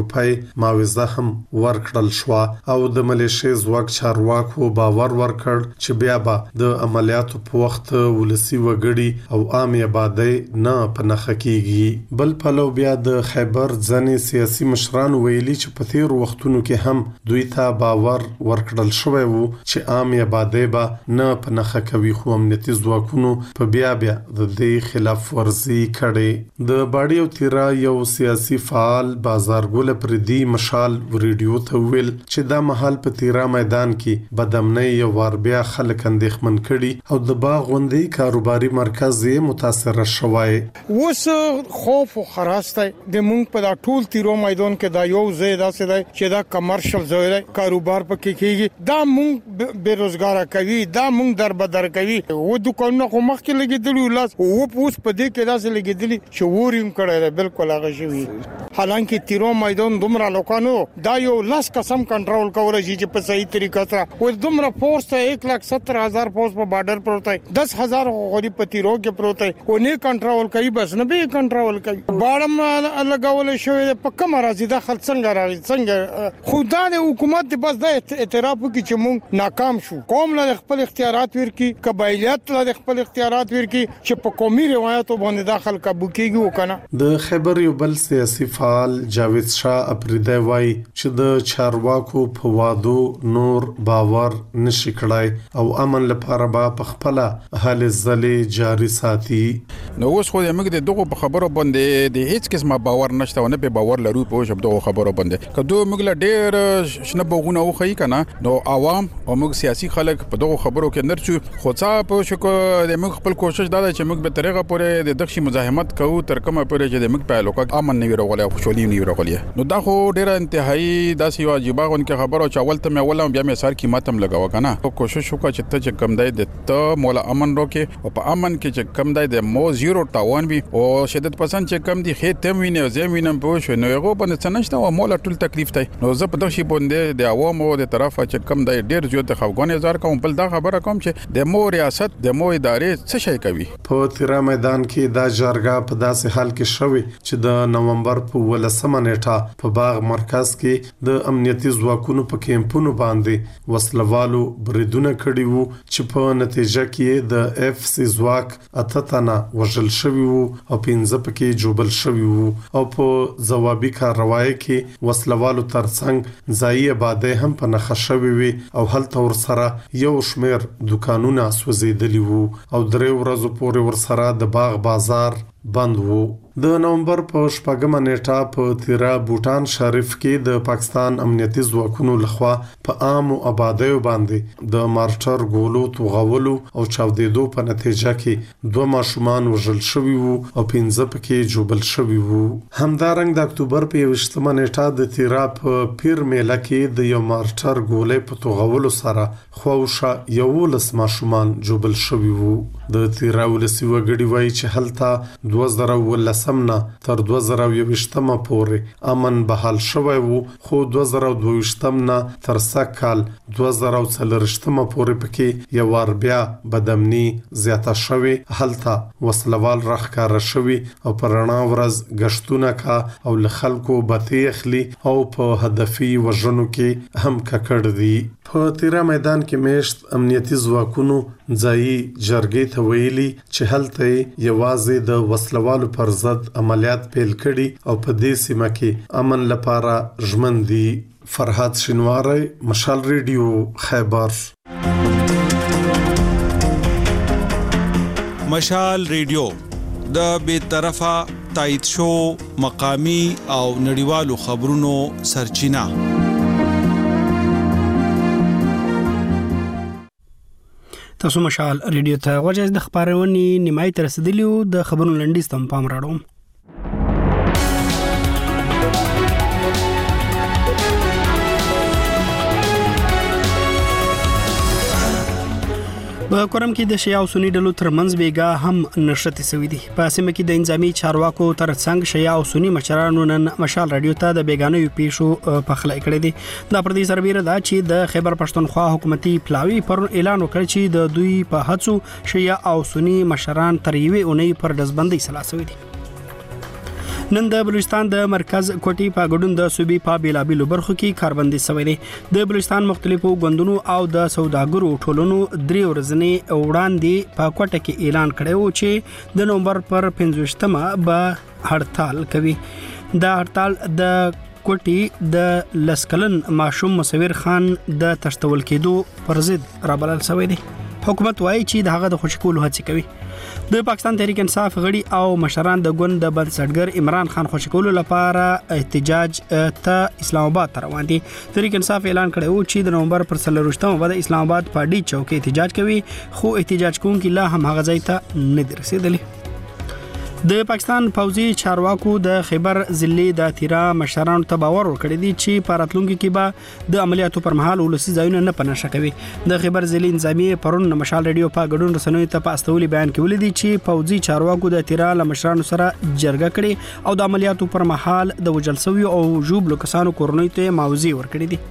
روپۍ معاوضه هم ورکړل شو او د ملیشیا ځواک چارواکو باور ورکړ چې بیا به د عملیاتو په وخت ولسی وګړي او عام آبادی نه پنهخه کیږي. بل پلو بیا د خیبر ځنې سیاسي مشران ویلي چې په تیر وختونو کې هم دوی ته باور ورکړل شوی وو چې عام آبادی به نه پنهخه کوي، خو امنیتي ځواکونو په بیا د دې خلاف ورزي کړي. د باډي او تیرا یو سیاسي فعال بازارګل پردي مشال ریډیو ته ویل چې دا محل په تیرا میدان کې بدامنۍ یو وار بیا خلک اندېښمن کړي او د باغ غونډې کاروباري مرکز یې متاثر شوی. اوس خوف او خراسته د مونږ په دا ټول تیرو میدان کې دا یو ځای داسې دی چې دا کمرشل ځای دی، کاروبار پکې کیږي، دا مونږ بیروزګار کوي، دا مونږ دربدر کوي. و دکانونه خو مخکې لګیدلی لاس او اوس په دې کې داسې لګیدلی چې وریم کړی بالکل هغه شوی. حالانکه تیرو میدان دومره لوکانو دا یو لاس قسم کنټرول کولای شي چې په صحیح طریقه سره و دومره فورس ته 1,70,000 فورس په بارډر پروت دی، 10,000 غوړي په تیرو کې پروت دی او نه کنټرول کوي، بس نه به کنټرول کوي. باړم لګول شوی په کوم راځي داخل څنګه راځي څنګه خدا د حکومت بس د اعتراف کوي چې موږ ناکام شو. قوم له خپل اختیارات ورکی، قبایلیت له خپل اختیارات ورکی چې په قومي روایتو باندې داخل کابو کیږي وکنه. د خیبر یو بل سیاسي فعال جاوید شاه اپریدی وای چې د چارواکو په وادو نور باور نشي کړای او امن لپاره به په خپل حل ځلې جاري ساتي. نو اوس خو موږ د دغه په خبرو باندې د هیڅ قسمه باور نشته او نه په باور لرو په شپدو خبرو باندې. کله موږ له ډېر شنه بغونه وخی کنه نو عوام او موږ سیاسي خلک په دغه خبرو کې نرچو خو څه په شکو د موږ خپل کوشش دا چې موږ به طریقه پورې د دښي مزاحمت کوو تر کومه پورې چې د موږ په لوکا امن نه ویروغلی او خوشحالي نه ویروغلی. نو دا خو ډېر انتهایی داسې واجب غون کې خبرو چې اول ته مې ولم بیا مې سر کې ماتم لګاو کنه. کوشش وکړه چې ته چې کم دی د ته مولا امن روکې او په امن کې چې کم دی د مو زیرو تاوان وي او شدت پسند چې کم دی خې تم ویني او زم وینم په شو نو هغه باندې څه نشته او مولا ټول تکلیف دی. نو زه په دغه شی باندې د عوامو د طرفه چې کم دی ډېر زیات خفګان هزار کوم بل دا خبره کوم چې د مو ریاست د مو ادارې څه شي کوي. په تیرا میدان کې دا جرګه په داسې حال کې شوی چې د نومبر په 18 نیټه په باغ مرکز کې د امنیتي ځواکونو په کیمپونو باندې وسلوالو بریدونه کړي وو چې په نتیجه کې د اف سی ځواک اتتنه وژل شوی وو او 15 پکې جوبل شوی وو او په ځوابي کاروایی کې وسلوالو ترڅنګ ځایي آبادی هم په نخښه شوی وي او هلته ورسره یو شمیر دکانونه سوځیدلی وو او درې ورځې پورې ورسره د باغ بازار بند وو. د نومبر په 4 نیټه په تیرا بوټان شریف کې د پاکستان امنیتي ځواکونو لخوا په عام آبادیو باندې د مارټر ګولو توغولو او چاودیدو په نتیجه کې 2 ماشومان وژل شوي وو او 15 پکې جوبل شوي وو. همدارنګ د اکتوبر په 20 نیټه د تیرا په پیر میله کې د یو مارټر ګولې په توغولو سره خوښه 11 ماشومان جوبل شوي وو. د تیرا ولسی وګړي وایي چې هلته 2019 نه تر 2020 پورې امن بحال شوی وو خو 2022 نه تر سکهال 2040 پورې پکې یو ور بیا بدامني زیاته شوی، هلته وسلوال راخکار شوی او پرانا ورځ غشتونه کا او لخلکو بتی اخلي او په هدفي وژنو کې هم ککړ دي. په تیرا میدان کې میشت امنیتي ځواکونو ځایي جرګې ته ویلي چې هلته یوازې د وسلوالو پر ضد عملیات پیل کړي او په دې سیمه کې امن لپاره ژمن دي. فرحات شینواری، مشال ریډیو، خیبر. مشال ریډیو د بې طرفه تایید شو مقامی او نړیوالو خبرونو سرچینه. تاسو مشال ریډیو ته غوږ د خبرونې نیمای تر رسیدلیو د خبرونو لنډیز تم پام راړو. په کورم کې د شیعه او سنی ډلو ترمنځ بیګا هم نشته سوي دي. په سیمه کې د انځامي چارواکو ترڅنګ شیعه او سنی مشرانو نن مشال رادیو ته د بیگانوي پیښو په خلای کړی دي. دا پر دې سربېره دا چې د خیبر پښتونخوا حکومتي پلاوی پر اعلان وکړ چې د دوی په هڅو شیعه او سنی مشران تر یوې اونۍ پر دزبندۍ سلاسوي دي. نن د بلوچستان د مرکز کوټي په ګډون د صوبې په بیلابیلو برخو کې کاربندي شوی دی. د بلوچستان مختلفو غوندونو او د سوداګرو ټولونو 3 ورځې وړاندې په کوټه کې اعلان کړی و چې د نومبر پر 15مه به هړتال کوي. دا هړتال د کوټي د لسکلن ماشوم مصور خان د تشتول کېدو پر ضد رابلل شوی دی. حکومت وایي چې د هغه د خوشکولو هڅې کوي. د پاکستان تحریک انصاف غړي او مشران د ګوند د بنسټګر عمران خان خوشکولو لپاره احتجاج ته اسلام آباد ته روان دي. تحریک انصاف اعلان کړی و چې د نومبر پر 14مه به د اسلام آباد په ډي چوک احتجاج کوي، خو احتجاج کوونکي لا هم هغه ځای ته نه دي رسیدلي. د پاکستان پوځي چارواکو د خیبر ضلع د تیرا مشرانو ته باور ورکړی دی چې په راتلونکي کې به د عملیاتو پر مهال ولسي ځایونه نه پنهشه کوي. د خیبر ضلع نظامی پرون مشال ریډیو په ګډون رسنیو ته په استولي بیان کې ولیدي چې پوځي چارواکو د تیرا مشرانو سره جرګه کړې او د عملیاتو پر مهال د وژل شویو او ژوبلو کسانو کورنۍ ته معاوضې ورکړې دي.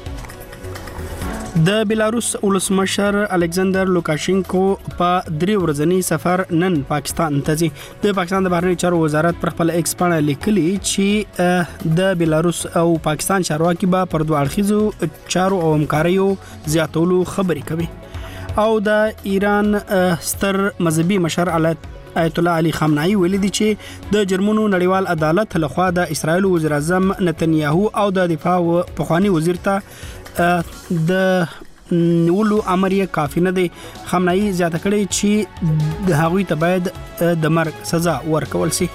د بیلاروس ولسمشر الکساندر لوکاشینکو په 3 ورځنی سفر نن پاکستان ته ځي. د پاکستان د بهرنیو چارو وزارت پر خپل ایکس باندې لیکلي چې د بیلاروس او پاکستان چارواکي به پر دوه اړخیزو چارو او همکاریو زیاتولو خبرې کوي. او د ایران ستر مذهبي مشر آیت الله علي خامنه‌ای ویلي دي چې د جرمنو نړیوال عدالت لخوا د اسرایل وزیر اعظم نتنیاهو او د دفاع پخوانی وزیر ته د نیولو امر یې کافي نه دی. خامنه‌ای زیاته کړې چې د هغوی ته باید د مرګ سزا ورکول شي.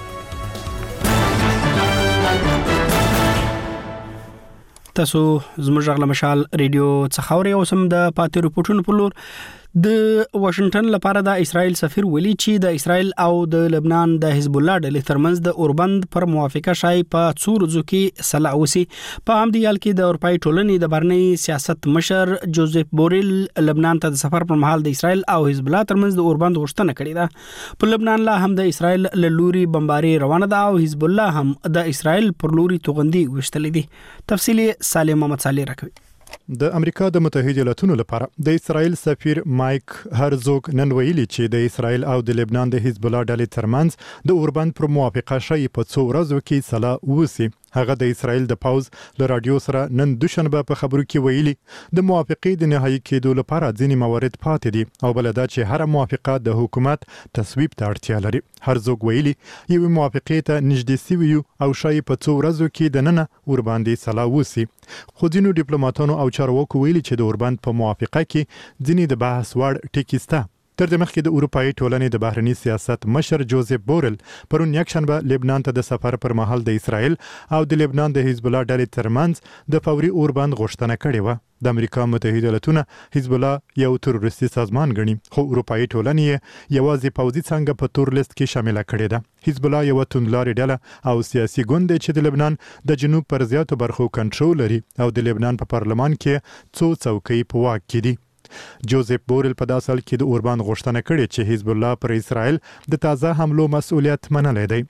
تاسو زموږ غږ مشال ریډیو څخه اورئ. اوسم د پاتې رپورټونو په لور. د واشنگټن لپاره د اسرایل سفیر ویلي چې د اسرایل او د لبنان د حزب الله ډلې ترمنځ د اوربند پر موافقه شای په څورزو کې صلاح وسی. په همدې حال کې د اروپאי ټولنې د بهرنی سیاست مشر جوزف بوریل لبنان ته د سفر پر مهال د اسرایل او حزب الله ترمنځ د اوربند غوښتنه کړې ده. په لبنان لا هم د اسرایل له لوري بمباري روانه ده او حزب الله هم د اسرایل پر لوري توغندي وشتلې دي. تفصیلی سالم محمد صالح راکوي. د امریکا د متحده ایالاتونو لپاره د اسرایل سفیر مایک هرزوګ نن ویلي چې د اسرایل او د لبنان د حزب الله ډلې ترمنځ د اوربند پر موافقه شای په څو ورځو کې صلاح وسی. هغه د اسرایل د پاوز له رادیو سره نن دوشنبه په خبرو کې ویلي د موافقې د نهایی کېدو لپاره ځینې موارد پاتې دي او بل دا چې هر موافقه د حکومت تصویب ته اړتیا لري. هرزوګ ویلي یو موافقې ته نږدې سوي او شای په څو ورځو کې د نن اوربند صلاح وسی. خو ځینو ډیپلوماټانو او چارواکو ویلي چې د اوربند په موافقه کې ځینې د بحث وړ ټکي شته. تر دې مخکې د اروپאי ټولنې د بهرنی سیاست مشر جوزف بورل پرون یکشنبه لبنان ته د سفر پر مهال د اسرایل او د لبنان د حزب الله ډلې ترمنځ د فوري اوربند غوښتنه کړې و. د امریکا متحده ایالاتونه حزب الله یو تروریستي سازمان ګڼي، خو اروپאי ټولنې یوازې پوځي څنګه په تور لیست کې شامل کړې ده. حزب الله یو توندلاري ډله او سیاسي ګوند چې د لبنان د جنوب پر زیاتو برخو کنټرول لري او د لبنان په پارلمان کې څو څوکۍ په واک کې دي. جوزف بورل په داسې حال کې د اوربند غوښتنه کړې چې حزب الله پر اسرائیل د تازه حملو مسؤلیت منلی دی.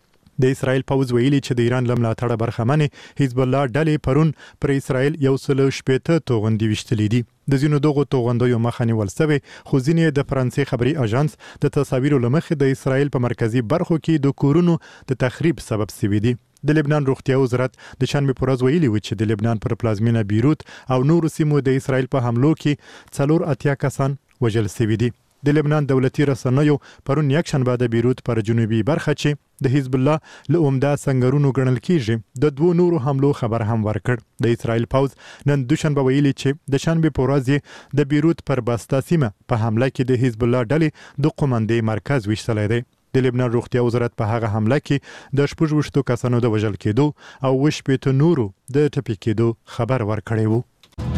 د اسرائیل پوځ ویلي چې د ایران له ملاتړه برخمنې حزب الله ډلې پرون پر اسرائیل 160 توغندي وشتلې دي. د ځینو دغو توغندیو مخه نیول شوې، خو ځینې د فرانسې خبري اژانس د تصاویرو له مخې د اسرائیل په مرکزي برخو کې د کورونو د تخریب سبب شوي دي. د لبنان روغتیا وزارت د شنبه پر ورځ ویلي و چې د لبنان پر پلازمینه بیروت او نورو سیمو د اسرائیل په حملو کې 4 کسان وژل شوي دي. د لبنان دولتي رسنیو پرون یکشنبه د بیروت پر جنوبي برخه چې د حزب الله له عمده سنگرونو ګڼل کیږي د 2 نورو حملو خبر هم ورکړ. د اسرائیل پوځ نن دوشنبه ویلي چې د شنبه پر ورځ د بیروت پر بستا سیمه په حمله کې د حزب الله ډلې د قومندې مرکز وشتلې دی. د لبنان روغتیا وزارت په هغه حمله کې د 16 کسانو د وژل کېدو او 20 نورو د ټپي کېدو خبر ورکړی و.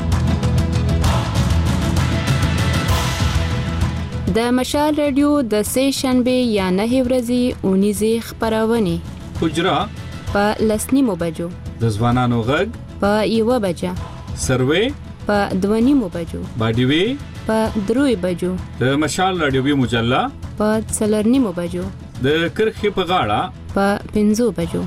د مشال رادیو د سې شنبه یا 9 ورځې اونیزه خبرونه حجره په لسنیمو بجو، د ځوانانو غږ په 1 بجه، سروي په 2 بجو، باډیوي په 3 بجو، د مشال رادیوي مجله په 4 بجو، د کرخي په غاړه په 5 بجو.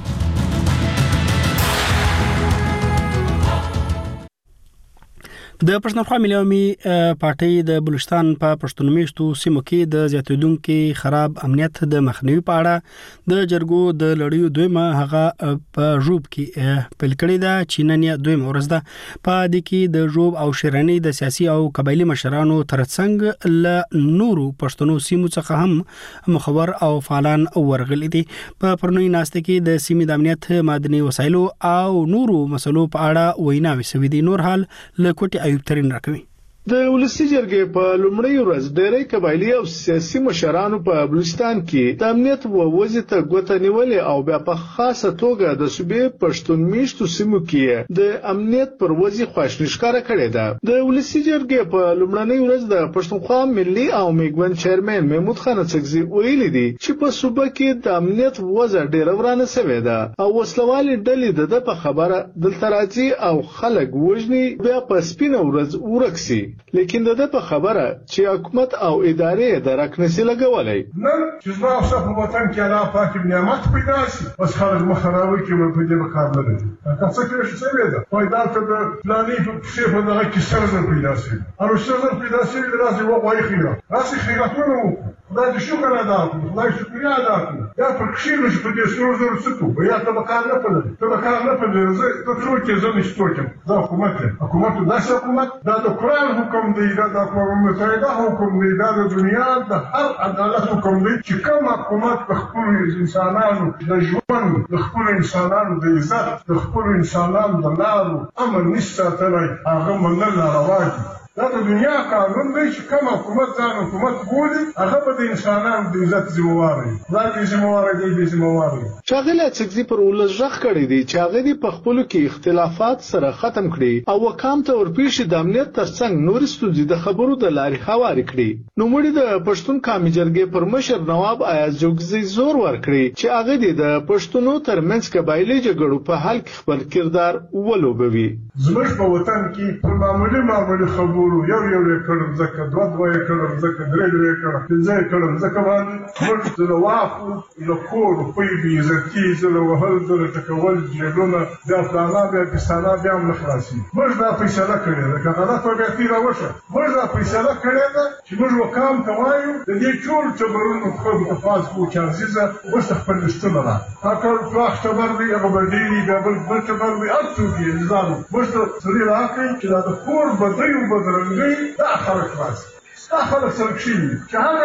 د پښتونخوا ملي عوامي پارټۍ د بلوچستان په پښتون میشتو سیمو کې د زیاتېدونکو خراب امنیت د مخنیوي په اړه د جرګو د لړیو دویمه هغه په ژوب کې پیل کړې ده چې نن یې دویمه ورځ ده. په دې کې د ژوب او شیرانی د سیاسي او قبایلی مشرانو ترڅنګ له نورو پښتنو سیمو څخه هم مخور او فعالان ورغلي دي. په پرونی ناسته کې د سیمې د امنیت، مدني وسایلو او نورو مسلو په اړه ویناوي شوې دي. نور حال له کوټي ایوب ترين راکوي. د ولسی جرګې په لومړۍ ورځ ډېری قبایلی او سیاسي مشرانو په بلوچستان کې د امنیت و وضعیت ته ګوته نیولې او بیا په خاصه توګه د صوبې پښتون میشتو سیمو کې د امنیت پر وضعیت خواشیني ښکاره کړې ده. د ولسی جرګې په لومړنۍ ورځ د پښتونخوا ملي او میګوند چیرمن محمود خان څکزي ویلي دي چې په صوبه کې د امنیت وضع ډېره ورانه شوې ده او وسلوالې ډلې د په خبره دلته راځي او خلک وژني بیا په سپینه ورځ ورکسي. لیکن د په خبره چې حکومت او ادارې د راکنسي لګولای نن چې زما او صف وطن کې الله پاک نعمت پیدا شي بس خلک مخراوي کې په دې کار نه لري. تاسو کې څه ویل دا پیدا ته پلاني په څه په دغه کې سره پیدا شي او سره پیدا شي دراسي وایي خیره راسي خیراتونه خدای دې شکر ادا کړو، خدای شکریا ادا کړو. یا پر کښینو چې په دې سرو زرو څه کوو یا ته به کار نه پدې ته به کار نه پدې ته څوک یې زه نشته کوم دا حکومت داسې حکومت دا د قرآن حکم دی، دا د اقوام متحده حکم دی، دا د دنیا د هر عدالت حکم دی چې کوم حکومت په خپلو انسانانو د ژوند د خپلو انسانانو د عزت د خپلو انسانانو د لارو امن نشي ساتلی هغه منل ناروا دي. دا د دنیا قانون دی چې کوم حکومت ځان حکومت بولي هغه به د انسانانو د عزت ذمہوار وي. دا د ذمہوار دی د ذمہوار وي. شاغله څکزي پر ولس ژغ کړی دی چې هغه دی په خپلو کې اختلافات سره ختم کړي او وکام ته ورپېښ د امنیت ترڅنګ نور ستونزې د خبرو د لارې هواري کړي. نو مړي د پښتون قومي جرګې پر مشر نواب ایاز جوګزي زور ورکړي چې هغه دی د پښتونو ترمنځ قبایلی جګړو په حل کې خپل کردار ولوبوي. زموږ په وطن کې په معمولي خبرو یو کړم ځکه دوه کړم ځکه درې کړم پنځه کړم ځکه باندې موږ د واقو له کور په دې عزتي زله وهل د تکول جوړونه د افغانانو د پاکستانه بیا هم خلاصي. موږ دا فیصله کړې ده که غلط وګړي تیر وشه موږ دا فیصله کړې ده چې موږ وکام کوایو د دې ټول چبرونو خو په فاز کو چې عزیزه وسته خپل استمرار هغه پلاخ چبر دی هغه بدلی د بل چبر دی اته دی نظام موږ ته سړي راکړي چې دا د کور بدایو دا خلق راځي دا خلق سره کښیني چې هغه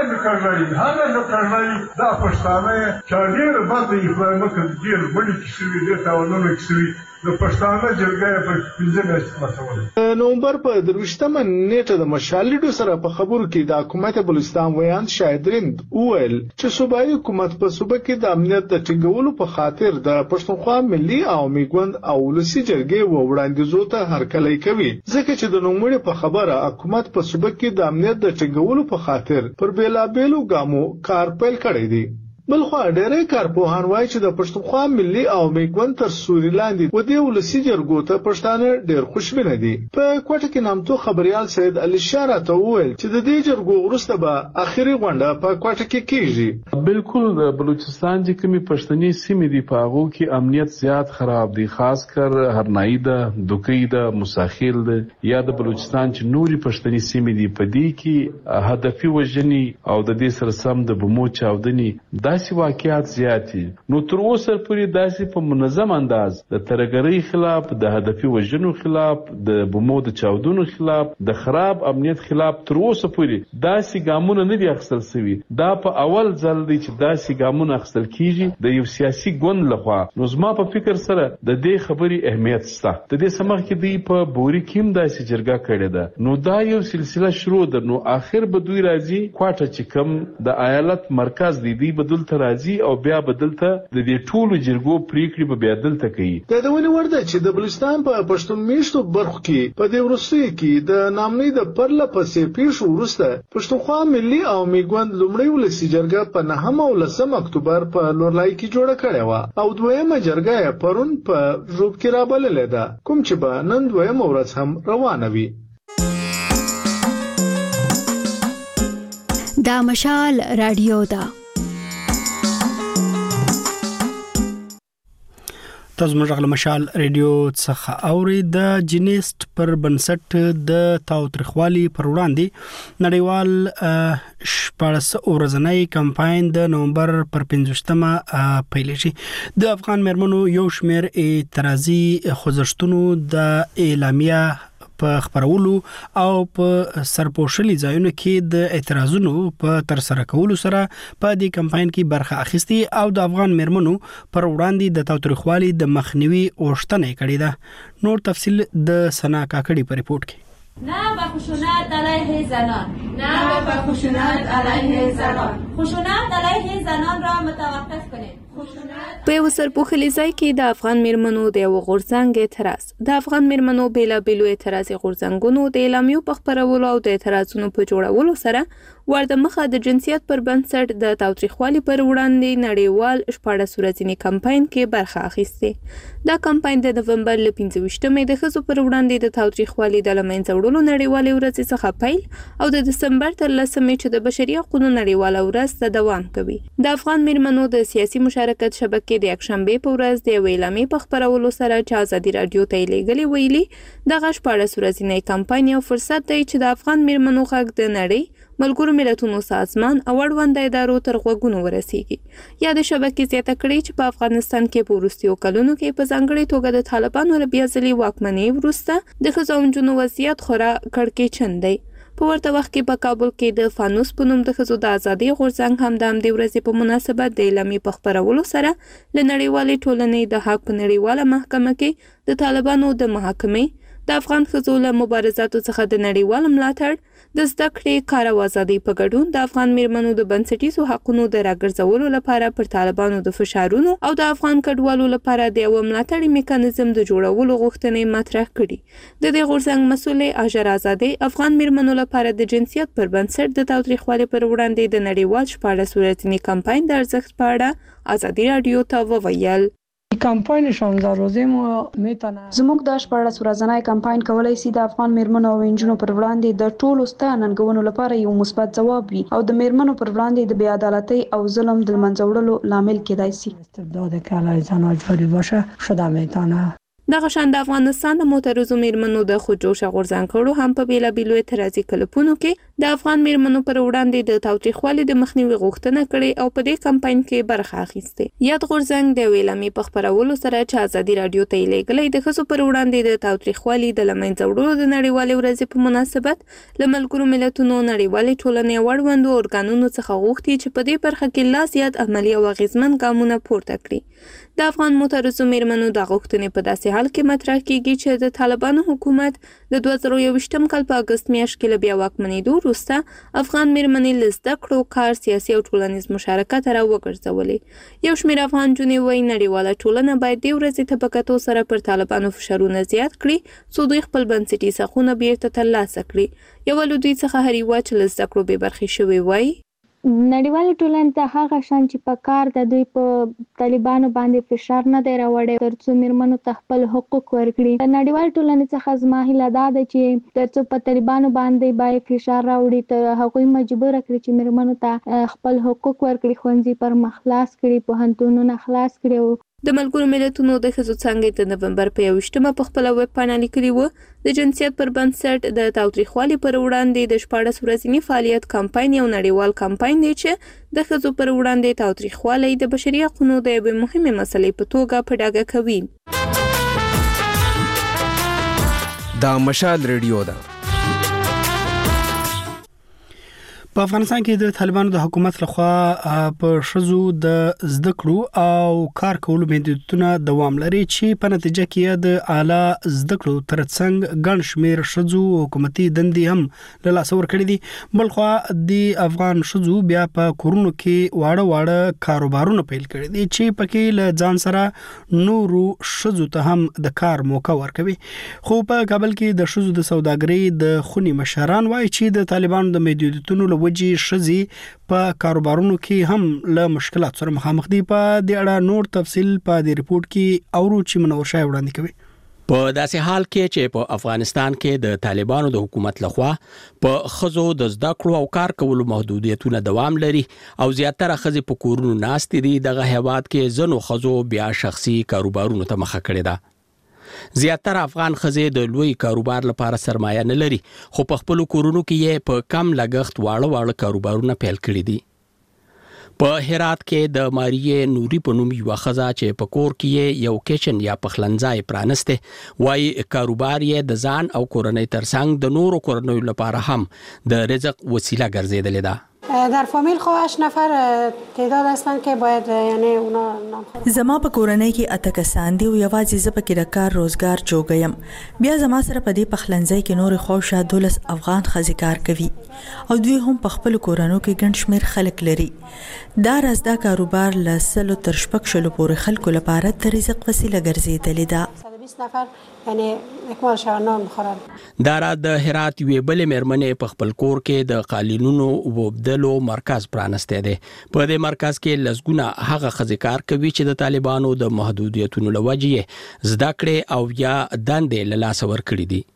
نه کړی دا پښتانه چې ډېر بد یې په مکه ډېر بلې کې شوي ډېر تاوانونه کې شوي د پښتانه جرګه په 15 میاشتې خلاصول. نومبر په 23مه نیټه د مشالډو سره په خبرو کې د حکومت بلوچستان ویان شاهدریند وویل چې صوبایي حکومت په صوبه کې د امنیت د ټینګولو په خاطر د پښتونخوا ملي او میګوند او ولسي جرګې وړاندیزو ته هرکلی کوي ځکه چې د نوموړي په خبره حکومت په صوبه کې د امنیت د ټینګولو په خاطر پر بیلابیلو ګامو کار پیل کړی دی. بلخوا ډېری کارپوهان وایي چې د پښتونخوا ملي او میګوند تر سوري لاندې و دې ولسي جرګو ته پښتانه ډېر خوشبینه دي. په کوټه کې نامتو خبريال سید علي شاه راته وویل چې د دې جرګو وروسته به اخري غونډه په کوټه کې کیږي. بالکل د بلوچستان چې کومي پښتني سیمې دي په هغو کې امنیت زیات خراب دي، خاص کر هرنايي ده، دوکۍ ده، مساخیل ده یا د بلوچستان چې نوري پښتني سیمې دي په دې کې هدفي وژنې او د دې سره سم د بمو چاودنې داسې واقعیات زیات دي. نو تر اوسه پورې داسې په منظم انداز د ترګرۍ خلاف، د هدفي وژنو خلاف، د بمو د چاودنو خلاف، د خراب امنیت خلاف تر اوسه پورې داسې ګامونه نه دي اخیستل شوي. دا په اول ځل دی چې داسې ګامونه اخیستل کیږي د یو سیاسي ګوند لخوا. نو زما په فکر سره د دې خبرې اهمیت شته. د دې سمخ کې دی په بوري کې هم داسې جرګه کړې ده. نو دا یو سلسله شروع ده. نو آخر به دوی راځي کوټه چې کوم د ایالت مرکز دی بدل ته راځي او بیا بدلته د دې ټولو جرګو پریکړې به بیا دلته کوي. دا د ونی ورده چې د بلوچستان په پښتون میشتو برخو کې په دې وروستي کې د نامنۍ د پرله پسې پیښو وروسته پښتونخوا ملي او میګوند لومړی ولسي جرګه په 9 او 10 اکتوبر په لورلای کې جوړه کړې و او دویمه جرګه پرون په ژوب کې رابللې ده کوم چې به نن دویمه ورځ هم روانه وي. دا مشال رادیو ده. تاسو موږ له مشال ریډیو څخه اوري د جینیست پر بنسټ د تاوتریخوالي پر وړاندې نړیوال 14 ورځنی کمپاین د نومبر پر 15مه پیل شي. د افغان مېرمنو یو شمېر اعتراضي خوځښتونو د اعلامیه په خبرولو او په سرپوشلي ځایونو کې د اعتراضونو په تر سره کولو سره په دې کمپاین کې برخه اخیستي او د افغان مېرمنو پر وړاندې د تاوتریخوالي د مخنیوي غوښتنه کړې ده. نور تفصیل د سنا کاکړي په ریپورت کې. نه به خشونت علیه زنان، نه به خشونت علیه زنان، خشونت علیه زنان را متوقف کنید. په یو سرپوښلي ځای کې د افغان مېرمنو د یو غورځنګ اعتراض. د افغان مېرمنو بیلابیلو اعتراضي غورځنګونو د اعلامیو په خپرولو او د اعتراضونو په جوړولو سره ورته مخه د جنسیت پر بنسټ د تاوتریخوالي پر وړاندې نړیوال 14 ورځنی کمپاین کې برخه اخیسته. دا کمپاین د نومبر ل 25مې د ښځو پر وړاندې د تاوتریخوالي د لمنځه وړلو نړیوالې ورځې څخه پیل او د دسمبر تر 10مې چې د بشري حقوقو نړیواله ورځ ته دوام کوي. د افغان مېرمنو د سیاسي مشارکت شبکې د یکشنبې په ورځ د اعلامیې په خپرولو سره چې ازادي رادیو ته لېږلي ویلي دغه 14 ورځنی کمپاین یو فرصت دی چې د افغان مېرمنو غږ د نړۍ ملګرو ملتونو سازمان او اړوند ادارو تر غوږونو ورسیږي. یا د شبکې زیاته کړې چې په افغانستان کې په وروستیو کلونو کې په ځانګړې توګه د طالبانو له بیا ځلې واکمنۍ وروسته د ښځو او نجونو وضعیت خورا کړکېچن دی. په ورته وخت کې په کابل کې د فانوس په نوم د ښځو د ازادۍ غورځنګ هم د همدې ورځې په مناسبت د اعلامیې په خپرولو سره له نړیوالې ټولنې د حق په نړیواله محکمه کې د طالبانو د محاکمې د افغان ښځو له مبارزاتو څخه د نړیوال ملاتړ د زده کړې کار او ازادۍ په ګډون د افغان مېرمنو د بنسټیزو حقونو د راګرځولو لپاره پر طالبانو د فشارونو او د افغان کډوالو لپاره د یو ملاتړي میکانیزم د جوړولو غوښتنې مطرح کړي. د دې غورځنګ مسؤل اجر آزادۍ افغان مېرمنو لپاره د جنسیت پر بنسټ د تاوتریخوالي پر وړاندې د نړیوال 14 ورځنی کمپاین د ارزښت په اړه ازادي رادیو ته وویل. کمپاین 16 ورځې مو میتونه زموږ د 14 ورځنی کمپاین کولای شي د افغان مېرمنو او انجونو پر وړاندې د ټولو ستاننګونو لپاره یو مثبت ځواب وي او د مېرمنو پر وړاندې د بې عدالتۍ او ظلم د منځه وړلو لامل کېدای شي. استبداد که علیه زنان جاری باشه شده میتونه. دغه شان د افغانستان د معترضو مېرمنو د خودجوشه غورځنګړو هم په بیلابیلو اعتراضي کلپونو کې د افغان مېرمنو پر وړاندې د تاوتریخوالي د مخنیوي غوښتنه کړې او په دې کمپاین کې برخه اخیسته. یاد غورځنګ د اعلامیې په خپرولو سره چې ازادي رادیو ته لېږلي د ښځو پر وړاندې د تاوتریخوالي د لمنځه وړلو د نړیوالې ورځې په مناسبت له ملګرو ملتونو نړیوالې ټولنې او اړوندو ارګانونو څخه غوښتي چې په دې برخه کې لا زیات عملي او اغیزمن ګامونه پورته کړي. د افغان معترضو مېرمنو د غوښتنې په داسې حال کې مطرح کیږي چې د طالبانو حکومت د 2021م کال په اگست میاشت کې له بیا واکمنېدو وروسته افغان مېرمنې له زده کړو، کار، سیاسي او ټولنیز مشارکت را وګرځولې. یو شمېر افغان نجونې وایي نړیواله ټولنه باید دې ورځې ته په کتو سره پر طالبانو فشارونه زیات کړي څو دوی خپل بنسټیز حقونه بیرته ترلاسه کړي. یوه له دوی څخه هریوه چې له زده کړو بې برخې شوې وایي نړیواله ټولنه ته هغه شان چې په کار د دوی په طالبانو باندې فشار نه دی راوړی ترڅو مېرمنو ته خپل حقوق ورکړي. د نړیوال ټولنې څخه زما هیله دا ده چې ترڅو په طالبانو باندې باید فشار راوړي ته هغوی مجبور کړي چې مېرمنو ته خپل حقوق ورکړي، ښوونځي پر مخ خلاص کړي، پوهنتونونه خلاص کړي. د ملګرو ملتونو د ښځو څانګې د نومبر په 21مه په خپله ویب پاڼه لیکلي وو د جنسیت پر بنسټ د تاوتریخوالي پر وړاندې د 14 ورځني فعالیت کمپاین یو نړیوال کمپاین دی چې د ښځو پر وړاندې تاوتریخوالی د بشري حقونو د یوې مهمې مسلې په توګه په ډاګه کوي. دا مشال ریډیو ده. په افغانستان کې د طالبانو د حکومت لخوا په ښځو د زده کړو او کار کولو محدودیتونه دوام لري چې په نتیجه کې د اعلی زده کړو ترڅنګ ګڼ شمېر ښځو حکومتي دندې هم له لاسه ورکړې دي. بلخوا د افغان ښځو بیا په کورونو کې واړه کاروبارونه پیل کړي دي چې پکې له ځان سره نورو ښځو ته هم د کار موقع ورکوي. خو په کابل کې د ښځو د سوداګرۍ د خونې مشران وایي چې د طالبانو د محدودیتونو له وجې ښځې په کاروبارونو کې هم له مشکلات سره مخامخ دي. په دې اړه نور تفصیل په دې ریپورت کې اورو چې منور شای وړاندې کوي. په داسې حال کې چې په افغانستان کې د طالبانو د حکومت لخوا په خزو د زده کړو او کار کولو محدودیتونه دوام لري او زیاتره خزې په کورونو ناستې دي، دغه هیواد کې ځینو خزو بیا شخصي کاروبارونو ته مخه کړې ده. زیاتره افغان خزې د لوی کاروبار لپاره سرمایه نه لري، خو په خپلو کورونو کې یې په کم لګښت واړه کاروبارونه پیل کړي دي. په هرات کې د ماریه نوري په نوم یو خزه چې په کور کې یو کچن یا پخلنځای پرانسته وای کاروبار یې د ځان او کورنۍ ترڅنګ د نورو کورنۍ لپاره هم د رزق وسیله ګرځیدلې ده. در فامیل خو 8 نفر تعداد هستن که باید یعنی اونا نام زما په کورنۍ کې اته کسان دي او یوازې زه پکې د کار روزګار جوړم. بیا زما سره په دې پخلنځای کې نور خوښه 12 افغان ښځې کار کوي او دوی هم په خپل کورونو کې ګڼ شمېر خلک لري. دا راز دا کاروبار له 100 تر 600 پورې خلکو لپاره د رزق وسیله ګرځېدلې ده. 120 نفر یعنی اکمال شوانه میخورن. دا را د هرات یوې بلې مېرمنې په خپل کور کې د قالینونو وبدلو مرکز پرانسته دی. په دې مرکز کې لسګونه هغه ښځې کار کوي چې د طالبانو د محدودیتونو له وجې زده کړې او یا دندې له لاسه ورکړي دي.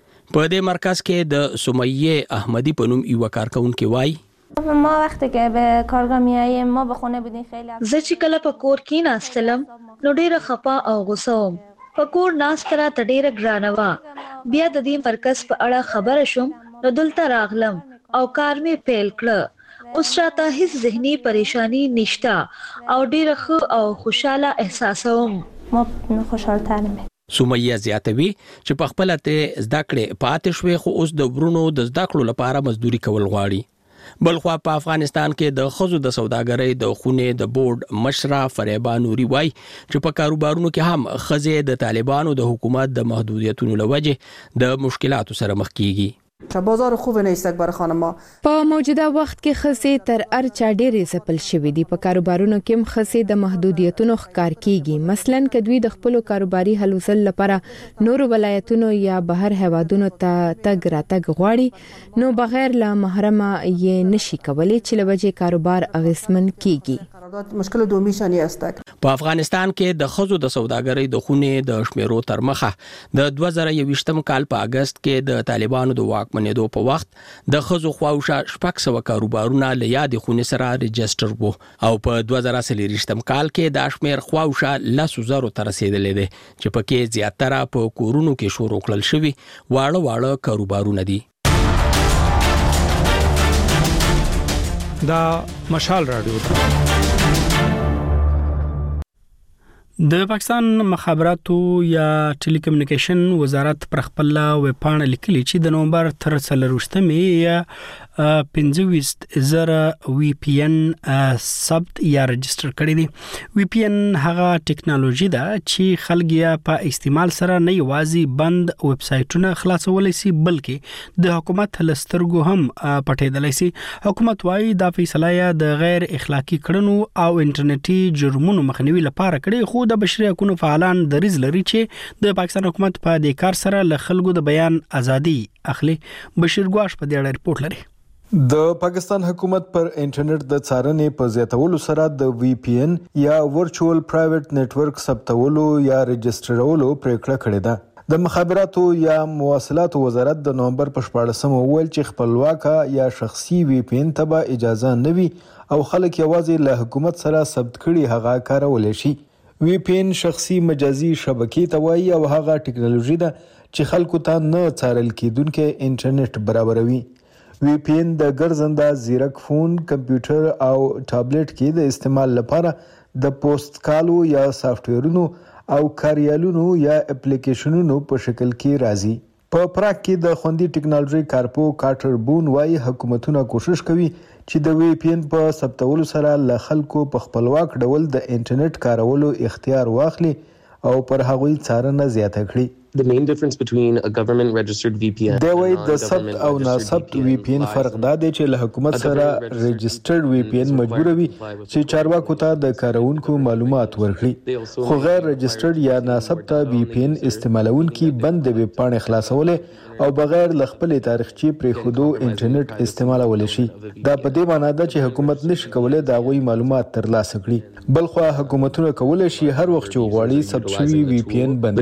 په دې مرکز کې د سمیه احمدی په نوم یو کارکونکي وایي ما وقتی که به کارگاه میاییم ما به خونه بودیم خیلی زه چې کله په کور کې ناستلم نو ډیره خپه او غوسه وم. په کور ناست را ته ډیره ګرانه وه. بیا د دې مرکز په اړه خبره شوم نو دلته راغلم او کار مې پیل کړ. اوس راته هیڅ ذهني پریشانی نشته او ډیره ښه او خوشاله احساسوم. ما خوشحال‌ترم. سمیه زیاتوي چې په خپل ته زده کړې پاتې شوې خو اوس د ورونو د زده کړو لپاره مزدوري کول غواړي. بلخوا په افغانستان کې د خزو د سوداګرۍ د خونې د بورډ مشره فریبا نوري وای چې په کاروبارونو کې هم خزې د طالبانو د حکومت د محدودیتونو لوجه د مشکلاتو سره مخ کیږي. بازار خوب نیست برای خانم ما. په موجوده وخت کې خزې تر ارچا ډېرې ځپل شوې دي. په کاروبارونو کې هم خزې د محدودیتونو ښکار کیږي. مثلا کدوې د خپل کاروباري حلوسل لپاره نورو ولایتونو یا بهر هوادونو ته تګ راتګ غواړي نو بغیر له محرمه یې نشي کولی چې لوجه کاروبار اغیزمن کیږي. مشکل دومیشانی است. په افغانستان کې د خزو د سوداګرۍ د خونې د شمیرو تر مخه د 2020م کال په اگست کې د طالبانو د واکمنېدو په وخت د خزو خواوشا 600 کاروبارونه له یادې خونې سره ريجستر وو او په 2023م کال کې د شمیر خواوشا 100,000 ته رسیدلې ده چې پکې زیاتره په کورونو کې شروع کړل شوی واړه کاروبارونه دي. دا مشال رادیو د پاکستان مخابراتو یا ټیلی کمیونیکیشن وزارت پر خپل ویب پاڼه لیکلي چې د نومبر تر 24 یا 25,000 وی پی ان ثبت یا رجستر کړی دي. وی پی ان هغه ټیکنالوژي ده چې خلک یې په استعمال سره نه یوازې بند ویب سایټونه خلاصولای شي بلکې د حکومت لسترګو هم پټېدلای شي. حکومت وايي دا فیصله د غیر اخلاقی کړنو او انټرنیټي جرمونو مخنیوي لپاره کړي خو د بشري حقوقو فعالان دریځ لري چې د پاکستان حکومت په دې کار سره له خلکو د بیان ازادي اخلي. بشیر ګواش په دې اړه رپورت لري. د پاکستان حکومت پر انټرنیټ د څارنې په زیاتولو سره د وی پی ان یا ورچوال پرایویټ نیټورک ثبتولو یا رجسترولو پریکړه کړې ده. د مخابراتو یا مواصلاتو وزارت د نومبر په 14 وویل چې خپلواکه یا شخصي وی پی ان ته به اجازه نه وي او خلک یوازې له حکومت سره ثبت کړي هغه کارولای شي. وی پی ان شخصي مجازي شبکې ته وایي او هغه ټیکنالوژي ده چې خلکو ته نه څارل کیدونکې انټرنیټ برابروي. وی پی ان د ګرځنده زیرک فون، کمپیوټر او ټابلیټ کې د استعمال لپاره د پوسټ کالو یا سافټویرونو او کاریالونو یا اپلیکیشنونو په شکل کې راځي. په پراګ کې د خوندي ټیکنالوژي کارپو کارټر بون وايي حکومتونه کوشش کوي چې د وی پی ان په ثبتولو سره له خلکو په خپلواک ډول د انټرنیټ کارولو اختیار واخلي او پر هغوی څارنه زیاته کړي. The main difference between a government registered VPN دا وایي د ثبت او ناثبت VPN فرق دا دی چې له حکومت سره رجسټرډ VPN مجبوروي چې چارواکو ته د کارونکو معلومات ورکړي، خو غیر رجسټرډ یا ناثبت VPN استعمالونکي بند ویب پاڼې خلاصولې او بغیر له خپلې تاریخچې پرېښودو انټرنیټ استعمالولی شي. دا په دې معنا ده چې حکومت نشي کولی د هغوی معلومات ترلاسه کړي. بلخوا حکومتونه کولی شي هر وخت چې وغواړي ثبت شوي VPN بند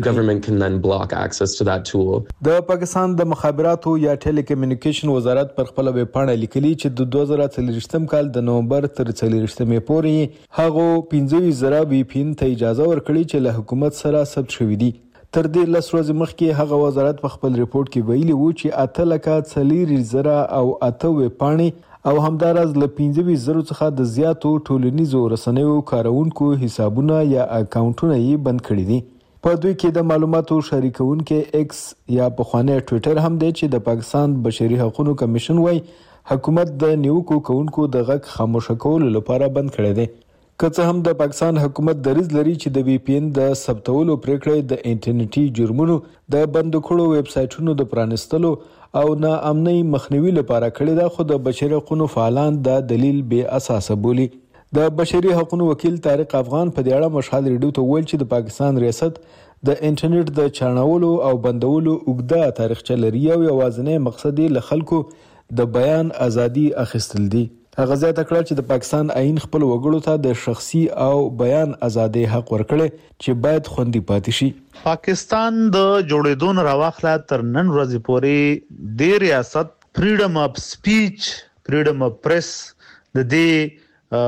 کړي. د پاکستان د مخابراتو یا ټیلی کمیونیکیشن وزارت پر خپله ویب پاڼه لیکلي چې د 2024 کال د نومبر تر 24 پورې هغو 15,000 VPN ته اجازه ورکړي چې له حکومت سره ثبت شوي دي. تر دې 10 ورځې مخکې هغه وزارت په خپل ریپورت کې ویلي وو چې 8,40,000 او 8 ویب پاڼې او همداراز له 15,000 څخه د زیاتو ټولنیزو رسنیو کارونکو حسابونه یا اکاونټونه یې بند کړي دي. په دوی کې د معلوماتو شریکونکي ایکس یا پخوانی ټویټر هم دی چې د پاکستان بشري حقوقو کمیشن وایي حکومت د نیوکو کوونکو د غږ خاموشه کولو لپاره بند کړی دی. که څه هم د پاکستان حکومت دریځ لري چې د VPN د ثبتولو پریکړه د انټرنیټي جرمونو د بند کړو ویب سایټونو د پرانستلو او ناامنۍ مخنیوي لپاره کړې ده، خو د بشري حقوقو فعالان دا دلیل بې اساسه بولي. د بشري حقوقو وکیل طارق افغان په دې اړه مشال ریډیو ته ویل چې د پاکستان ریاست د انټرنیټ د چاڼولو او بندولو اوږده تاریخچه لري او یوازینی مقصد یې له خلکو د بیان ازادي اخیستل دي. هغه زیاته کړه چې د پاکستان آئین خپل وګړو ته د شخصي او بیان ازادي حق ورکړي چې باید خوندي پاتې شي. پاکستان د جوړېدو نه راواخله تر نن ورځې پورې د ریاست فریډم اف سپیچ، فریډم اف پریس د دې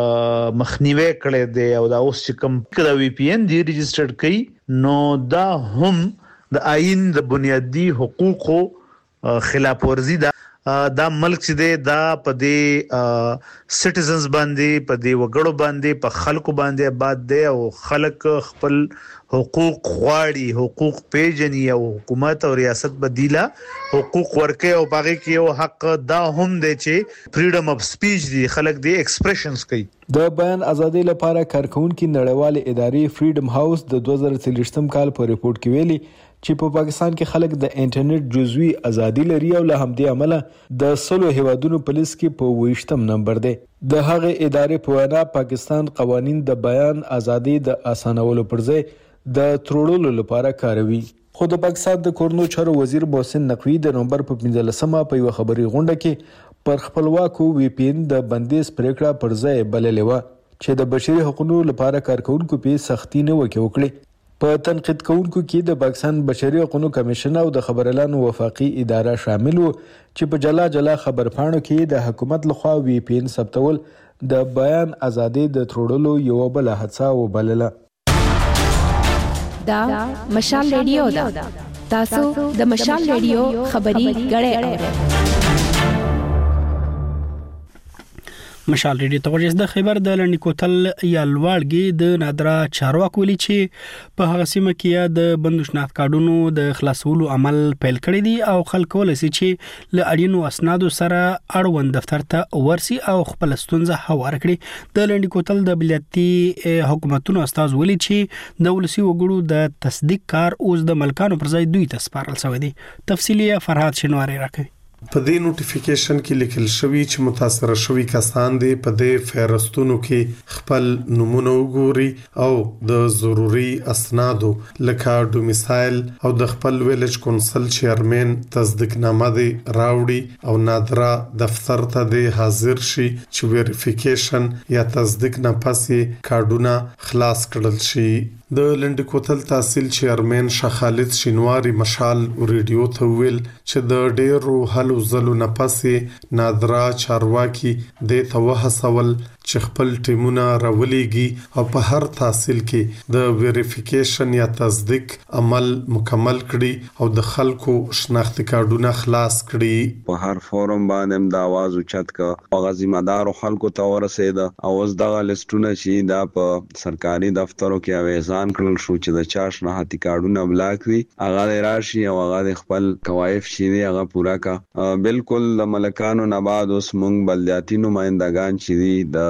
مخنیوي کړي دی او دا اوس چې کوم د VPN دی رجسټرډ کړي نو دا هم د آئین د بنیادی حقوقو خلاف ورزي ده. دا ملک چې دی دا په دې سټیزنز باندې، په دې وګړو باندې، په خلکو باندې آباد دی او خلک خپل حقوق غواړي، حقوق پیژني او حکومت او ریاست بدیله حقوق ورکړي او باغې کې یو حق دا هم دی چې فریډم اف سپیچ دی، خلک دی ایکسپریشنز کوي. د بیان ازادي لپاره کارکونکو نړیوال ادارې فریډم هاوس د 2023 کال په ریپورت کې ویلي چې په پاکستان کې خلک د انټرنیټ جزوي ازادي لري او له همدې امله د 100 هیوادونو په لیست کې په 28م نمبر دی. د هغه ادارې په وینا پاکستان قوانین د بیان ازادي د اسانولو پر ځای د تروړلو لپاره کاروي. خو د پاکستان د کورنو چارو وزیر محسن نقوی د نومبر په 15مه په یو خبري غونډه کې پر خپلواکو VPN د بندیز پریکړه پر ځای بللې و چې د بشري حقوقو لپاره کارکونکو په سختي نه وکړي. په تنقید کوونکو کې د پاکستان بشري حقوقو کمیشن او د خبريالانو وفاقي اداره شامل وو چې په جلا جلا خبرپاڼو کې د حکومت لخوا VPN ثبتول د بیان ازادي د تروړلو یو بل هڅه وبلله. دا مشال ریډیو دا تاسو د مشال ریډیو خبري غړې اورئ. مشال ریډیو ته ورجس د خیبر د لنډ کوتل یا لوړګي د نادرا چارواکو ویلي چې په هغه سیمه کې د بندوشناک کارډونو د خلاصولو عمل پیل کړی دی او خلک ولسی چې ل اړینو اسنادو سره اړوند دفتر ته ورسي او خپل ستونزه هوار کړي. د لنډ کوتل د بلياتي حکومتونو استاد ویلي چې د ولسی وګړو د تصدیق کار اوس د ملکانو پر ځای دوی ته سپارل شوی دی. تفصیلی فرهاد شنواری راکوي. په دې نوټیفیکیشن کې لیکل شوی چې متاثر شوی کسان دي په دې فهرستونو کې خپل نمونه وګوري او د ضروری اسنادو لکه ډومیسایل او د خپل ویلج کونسل چیرمن تصدیقنامه دی راوړي او نادرا دفتر ته دی حاضر شي چې ویریفیکیشن یا تصدیق نه پسې کارډونه خلاص کړل شي. د لنډ کوتل تحصیل چیرمن شاه خالد شینواری مشال ریډیو ته ویل چې د ډېرو هلو زلو نه پسې نادرا چارواکي د توهسول چې خپل ټیمونه راولېږي او په هر تحصیل کې د ویریفیکیشن یا تصدیق عمل مکمل کړي او د خلکو شناختی کارډونه خلاص کړي. په هر فورم باندې د आवाज اوچت کا او ذمہدار خلکو ته ورسېد او اوس دغه لیستونه چې دا په سرکاري دفترو کې اویزان کړل شو چې د چا شناختی کارډونه بلاک وي هغه راشي او هغه خپل کوایف شي هغه پورا کا. بالکل د ملکانو نه بعد اوس مونږ بلدیاتي نمائندگان چې د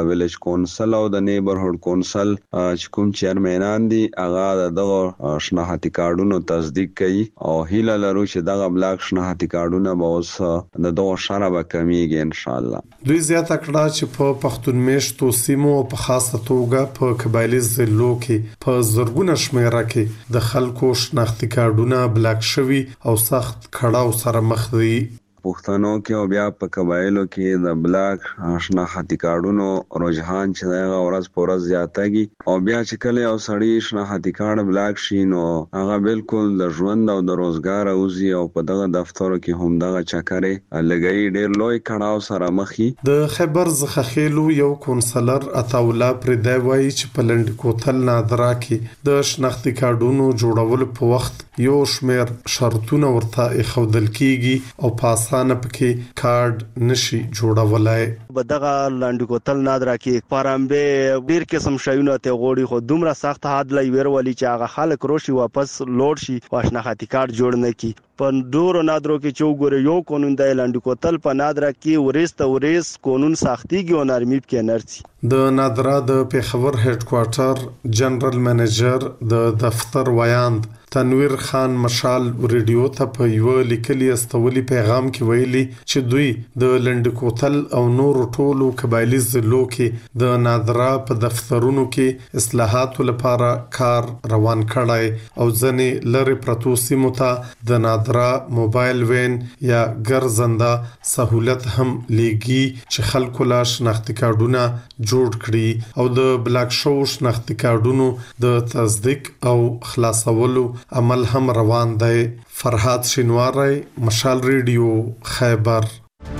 د ویلیج کونسل او د نیبرهود کونسل چې کوم چیرمنان دي هغه دغه شناختی کارتونو تصدیق کوي او هیله لرو چې دغه بلاک شناختی کارتونه به اوس د دغه شره به کمیږي ان شاء الله. دوی زیاته کړه چې په پښتون میشتو سیمو په خاصه توګه په قبایلی ضلعو کې په زرګونه شمیره کې د خلکو شناختی کارتونه بلاک شوي او سخت کړهو سره مخ دي. پښتنو کې او بیا په قبایلو کې د بلاک شناختی کارتونو رجحان چې دا ورځ په ورځ زیاتېږي او بیا چې کله یو سړی شناختی کارت بلاک شي نو هغه بالکل د ژوند او د روزګار اوزي او په دغه دفترو کې هم دغه چکرې لګي ډېر لوی کړهو سره مخي. د خیبر زخخیلو یو کونسلر عطاولا پردای وایي چې په لنډ کوتل نادرا کې د شناختی کارتونو جوړولو په وخت یو شمیر شرطونه ورته ایښودل کیږي او پاسانه پکې کارت نشي جوړولای. بدغه لاندې کوتل نادرا کې پرامبه ډیر قسم شایونه ته غوړي خو دومره سخت حد لای ورولي چې هغه خلک روشي واپس لوډ شي واشناختی کارت جوړ نه کی. په ډورو نادرو کې چوغوري یو قانون د لاندې کوتل په نادرا کې ورس قانون سختيږي او نرمي کې نرسي. د نادرا د پیښور هډ کوارټر جنرال منیجر د دفتر ویاند تنویر خان مشال ریډیو ته په یو لیکلي استولي پیغام کې ویلي چې دوی د لنډ کوتل او نور ټولو قبایلی ضلعو کې د نادرا په دفترونو کې اصلاحات لپاره کار روان کړای او ځنې لری پرتو سیمو ته د نادرا موبایل وین یا ګرځنده سہولت هم لګي چې خلکو لا شناختی کارتونه جوړ کړي او د بلاک شو شناختی کارتونو د تصدیق او خلاصولو عمل هم روان دی. فرهاد شینواری، مشال ریډیو، خیبر.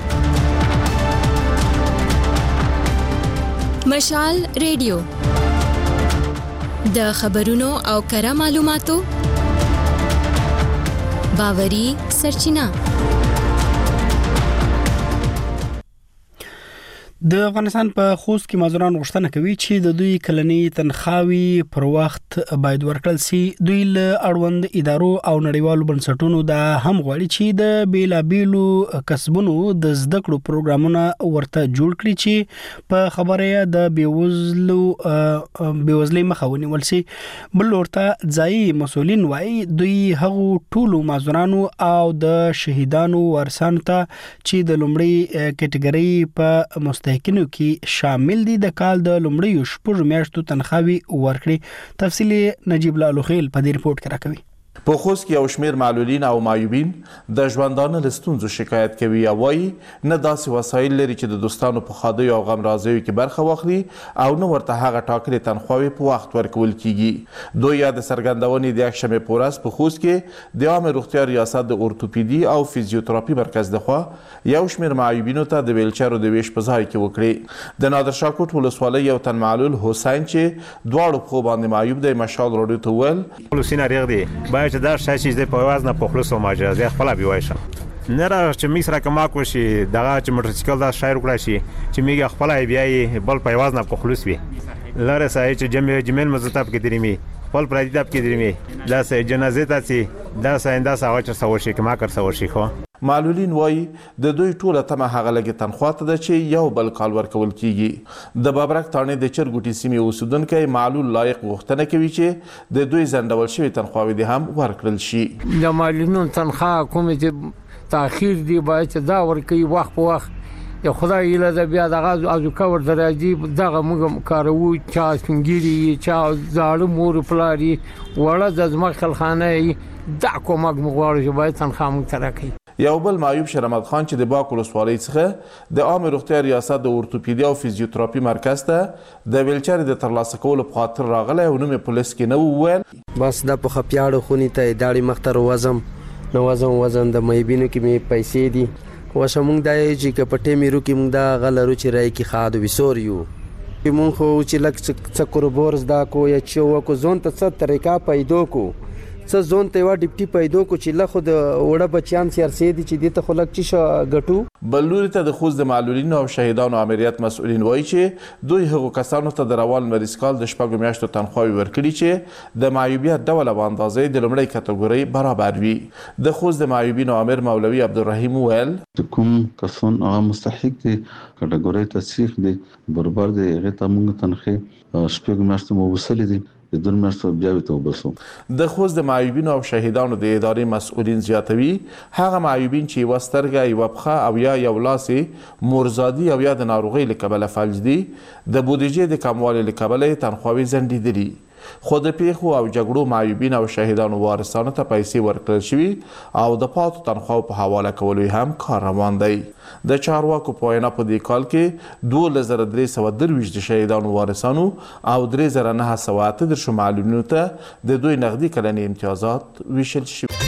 مشال ریډیو د خبرونو او کره معلوماتو باوري سرچینه. د افغانستان په خوست کې مازوران غوښتنه کوي چې د دوی کلنی تنخواوي پر وخت باید ورکړل شي. دوی له اړوند ادارو او نړیوالو بنسټونو د هم غواړي چې د بیلابیلو کسبونو د زده کړو پروګرامونه ورته جوړ کړي چې په خبره د بیوزلۍ مخه ونیول شي. بل ورته ځایي مسؤلین وایي دوی هغو ټولو مازورانو او د شهیدانو ورثانو ته چې د لومړی کټګوري په مستحقینو کې شامل دي د کال د لومړیو شپږ میاشتو تنخواوي ورکړي. تفصیلی نجیب الله لوخیل په دې رپورت کې راکوي. په خوست کې یو شمیر معلولین او معیوبین د ژوندانه لستونزو شکایت کوي او وايي نه داسې وسایل لري چې د دوستانو په خادیو او غم رازیو کې برخه واخلي او نه ورته هغه ټاکلې تنخواوي په وخت ورکول کیږي. دوی یا د سرګندونې د یکشنبه په ورځ په خوست کې د عامه روغتیا ریاست د اورتوپیدي او فزیوتراپي مرکز لخوا یو شمیر معیوبینو ته د ویلچرو د ویش په ځای کې وکړي. د نادر شاه کوټ ولسوالۍ یو تن معلول حسین چې دواړو په باندې معیوب دی مشال راډیو ته ویل ولسینه ریغ دی چې دا شای چې په وزن په خلص او ماجرا خپل بي وایشه نه را چې می سره کما کو شي دغه چې موټرسایکل دا شایر کړی شي چې میګه خپل بي بل په وزن په خلص وي لاره سای چې جمل مزتاب کې درېمي خپل پردیداب کې درېمي دا سه جنازه تاسي دا سایندا ساوه چې سوور شي کما کر سوور شي خو معلولین وایي د دوی ټوله تمه هغه لګي تنخوا ته ده چې یو بل کال ورکول کیږي. د بابرک تانې د چرګوټي سیمې اوسیدونکي معلول لایق غوښتنه کوي چې د دوی ځنډول شوی تنخواوي دي هم ورکړل شي. د معلولینو تنخوا کوم چې تاخير دی باید چې دا ورکوي وخت په وخت یا خدای یله د بیا دغه ازو کور درځي دغه موږ کارو چا څنګهري چا زاړه مور پلاري وړه د ځمکه خلخانه دا کومه مغواړي چې باید تنخوا مو ترکي. یو بل معیوب شرمت خان چې د باک ولسوالۍ څخه د عامه روغتیا ریاست د اورتوپیدي او فزیوتراپي مرکز ته د ویلچر د ترلاسه کولو په خاطر راغلی او نوم پولیس کې نه وویل بس د په خپياړو خونی ته داړي مختر وزم د مېبینو کې می پیسې دي وشمون دای چې کپټې میرو کې موږ دا غلرو چې راي کې خاد وسوریو مونږ خو چې لک څکر بورز دا کو یا چې وکو زون ته څه طریقه پیدا کو څه زون ته وا ډیپټي پیدا کو چې له خود وړه بچیان سیاسي دي چې د ته خلک چې غټو بلوري ته د خوست د معلولینو او شهیدانو امریت مسؤلین وایي چې دوی هغو کسانو ته د روان مریض کال د شپږو میاشتو تنخواوي ورکړي چې د معیوبیت ډول او اندازې د لومړۍ کټګورۍ برابر وي. د خوست د معیوبینو امیر مولوي عبدالرحیم ویل کوم کسان هغه مستحق دي کټګورۍ تصحیح دي برابر دي هغه ته موږ تنخې شپږ میاشتې مو وصلې دي د دون میاشتو بیا وته وبسو. د خوست د معیوبینو او شهیدانو د ادارې مسؤلین زیاتوي هغه معیوبین چې یو سترګه یو پخه او یا یو لاسي مرزادي او یا د ناروغي لکبله فلج دي د بودیجې د کموالي لکبله تنخواوي زندیدلي. خو د پیښو او جګړو معیوبین او شهیدانو وارثانو ته پیسې ورکړل شوي او د پاتو تنخواو په حواله کولو هم کار روان دی. د چارواکو په وینا په دې کال کې 2323 د شهیدانو وارثانو او 3908 معلولینو ته د دوی نغدي کلني امتیازات ویشل شوي.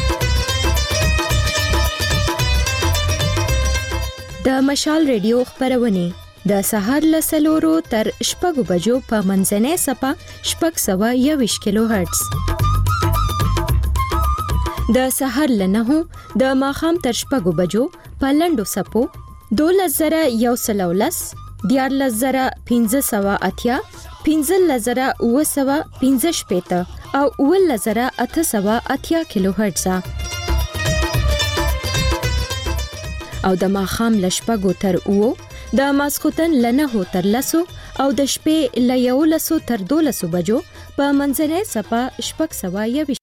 د مشال ریډیو خبرونه د سهار له 4 تر 6 بجو په منځنۍ سپه 621 کیلو هرتز، د سهار له 9 د ماښام تر 6 بجو په لنډو سپو 2119 14580 15915 او 11880 کیلو هرتز او د ماښام له 6 تر 9 د ماسخوتن له 9 تر 10 او د شپې له 11 تر 12 بجو په منځنۍ سپه 621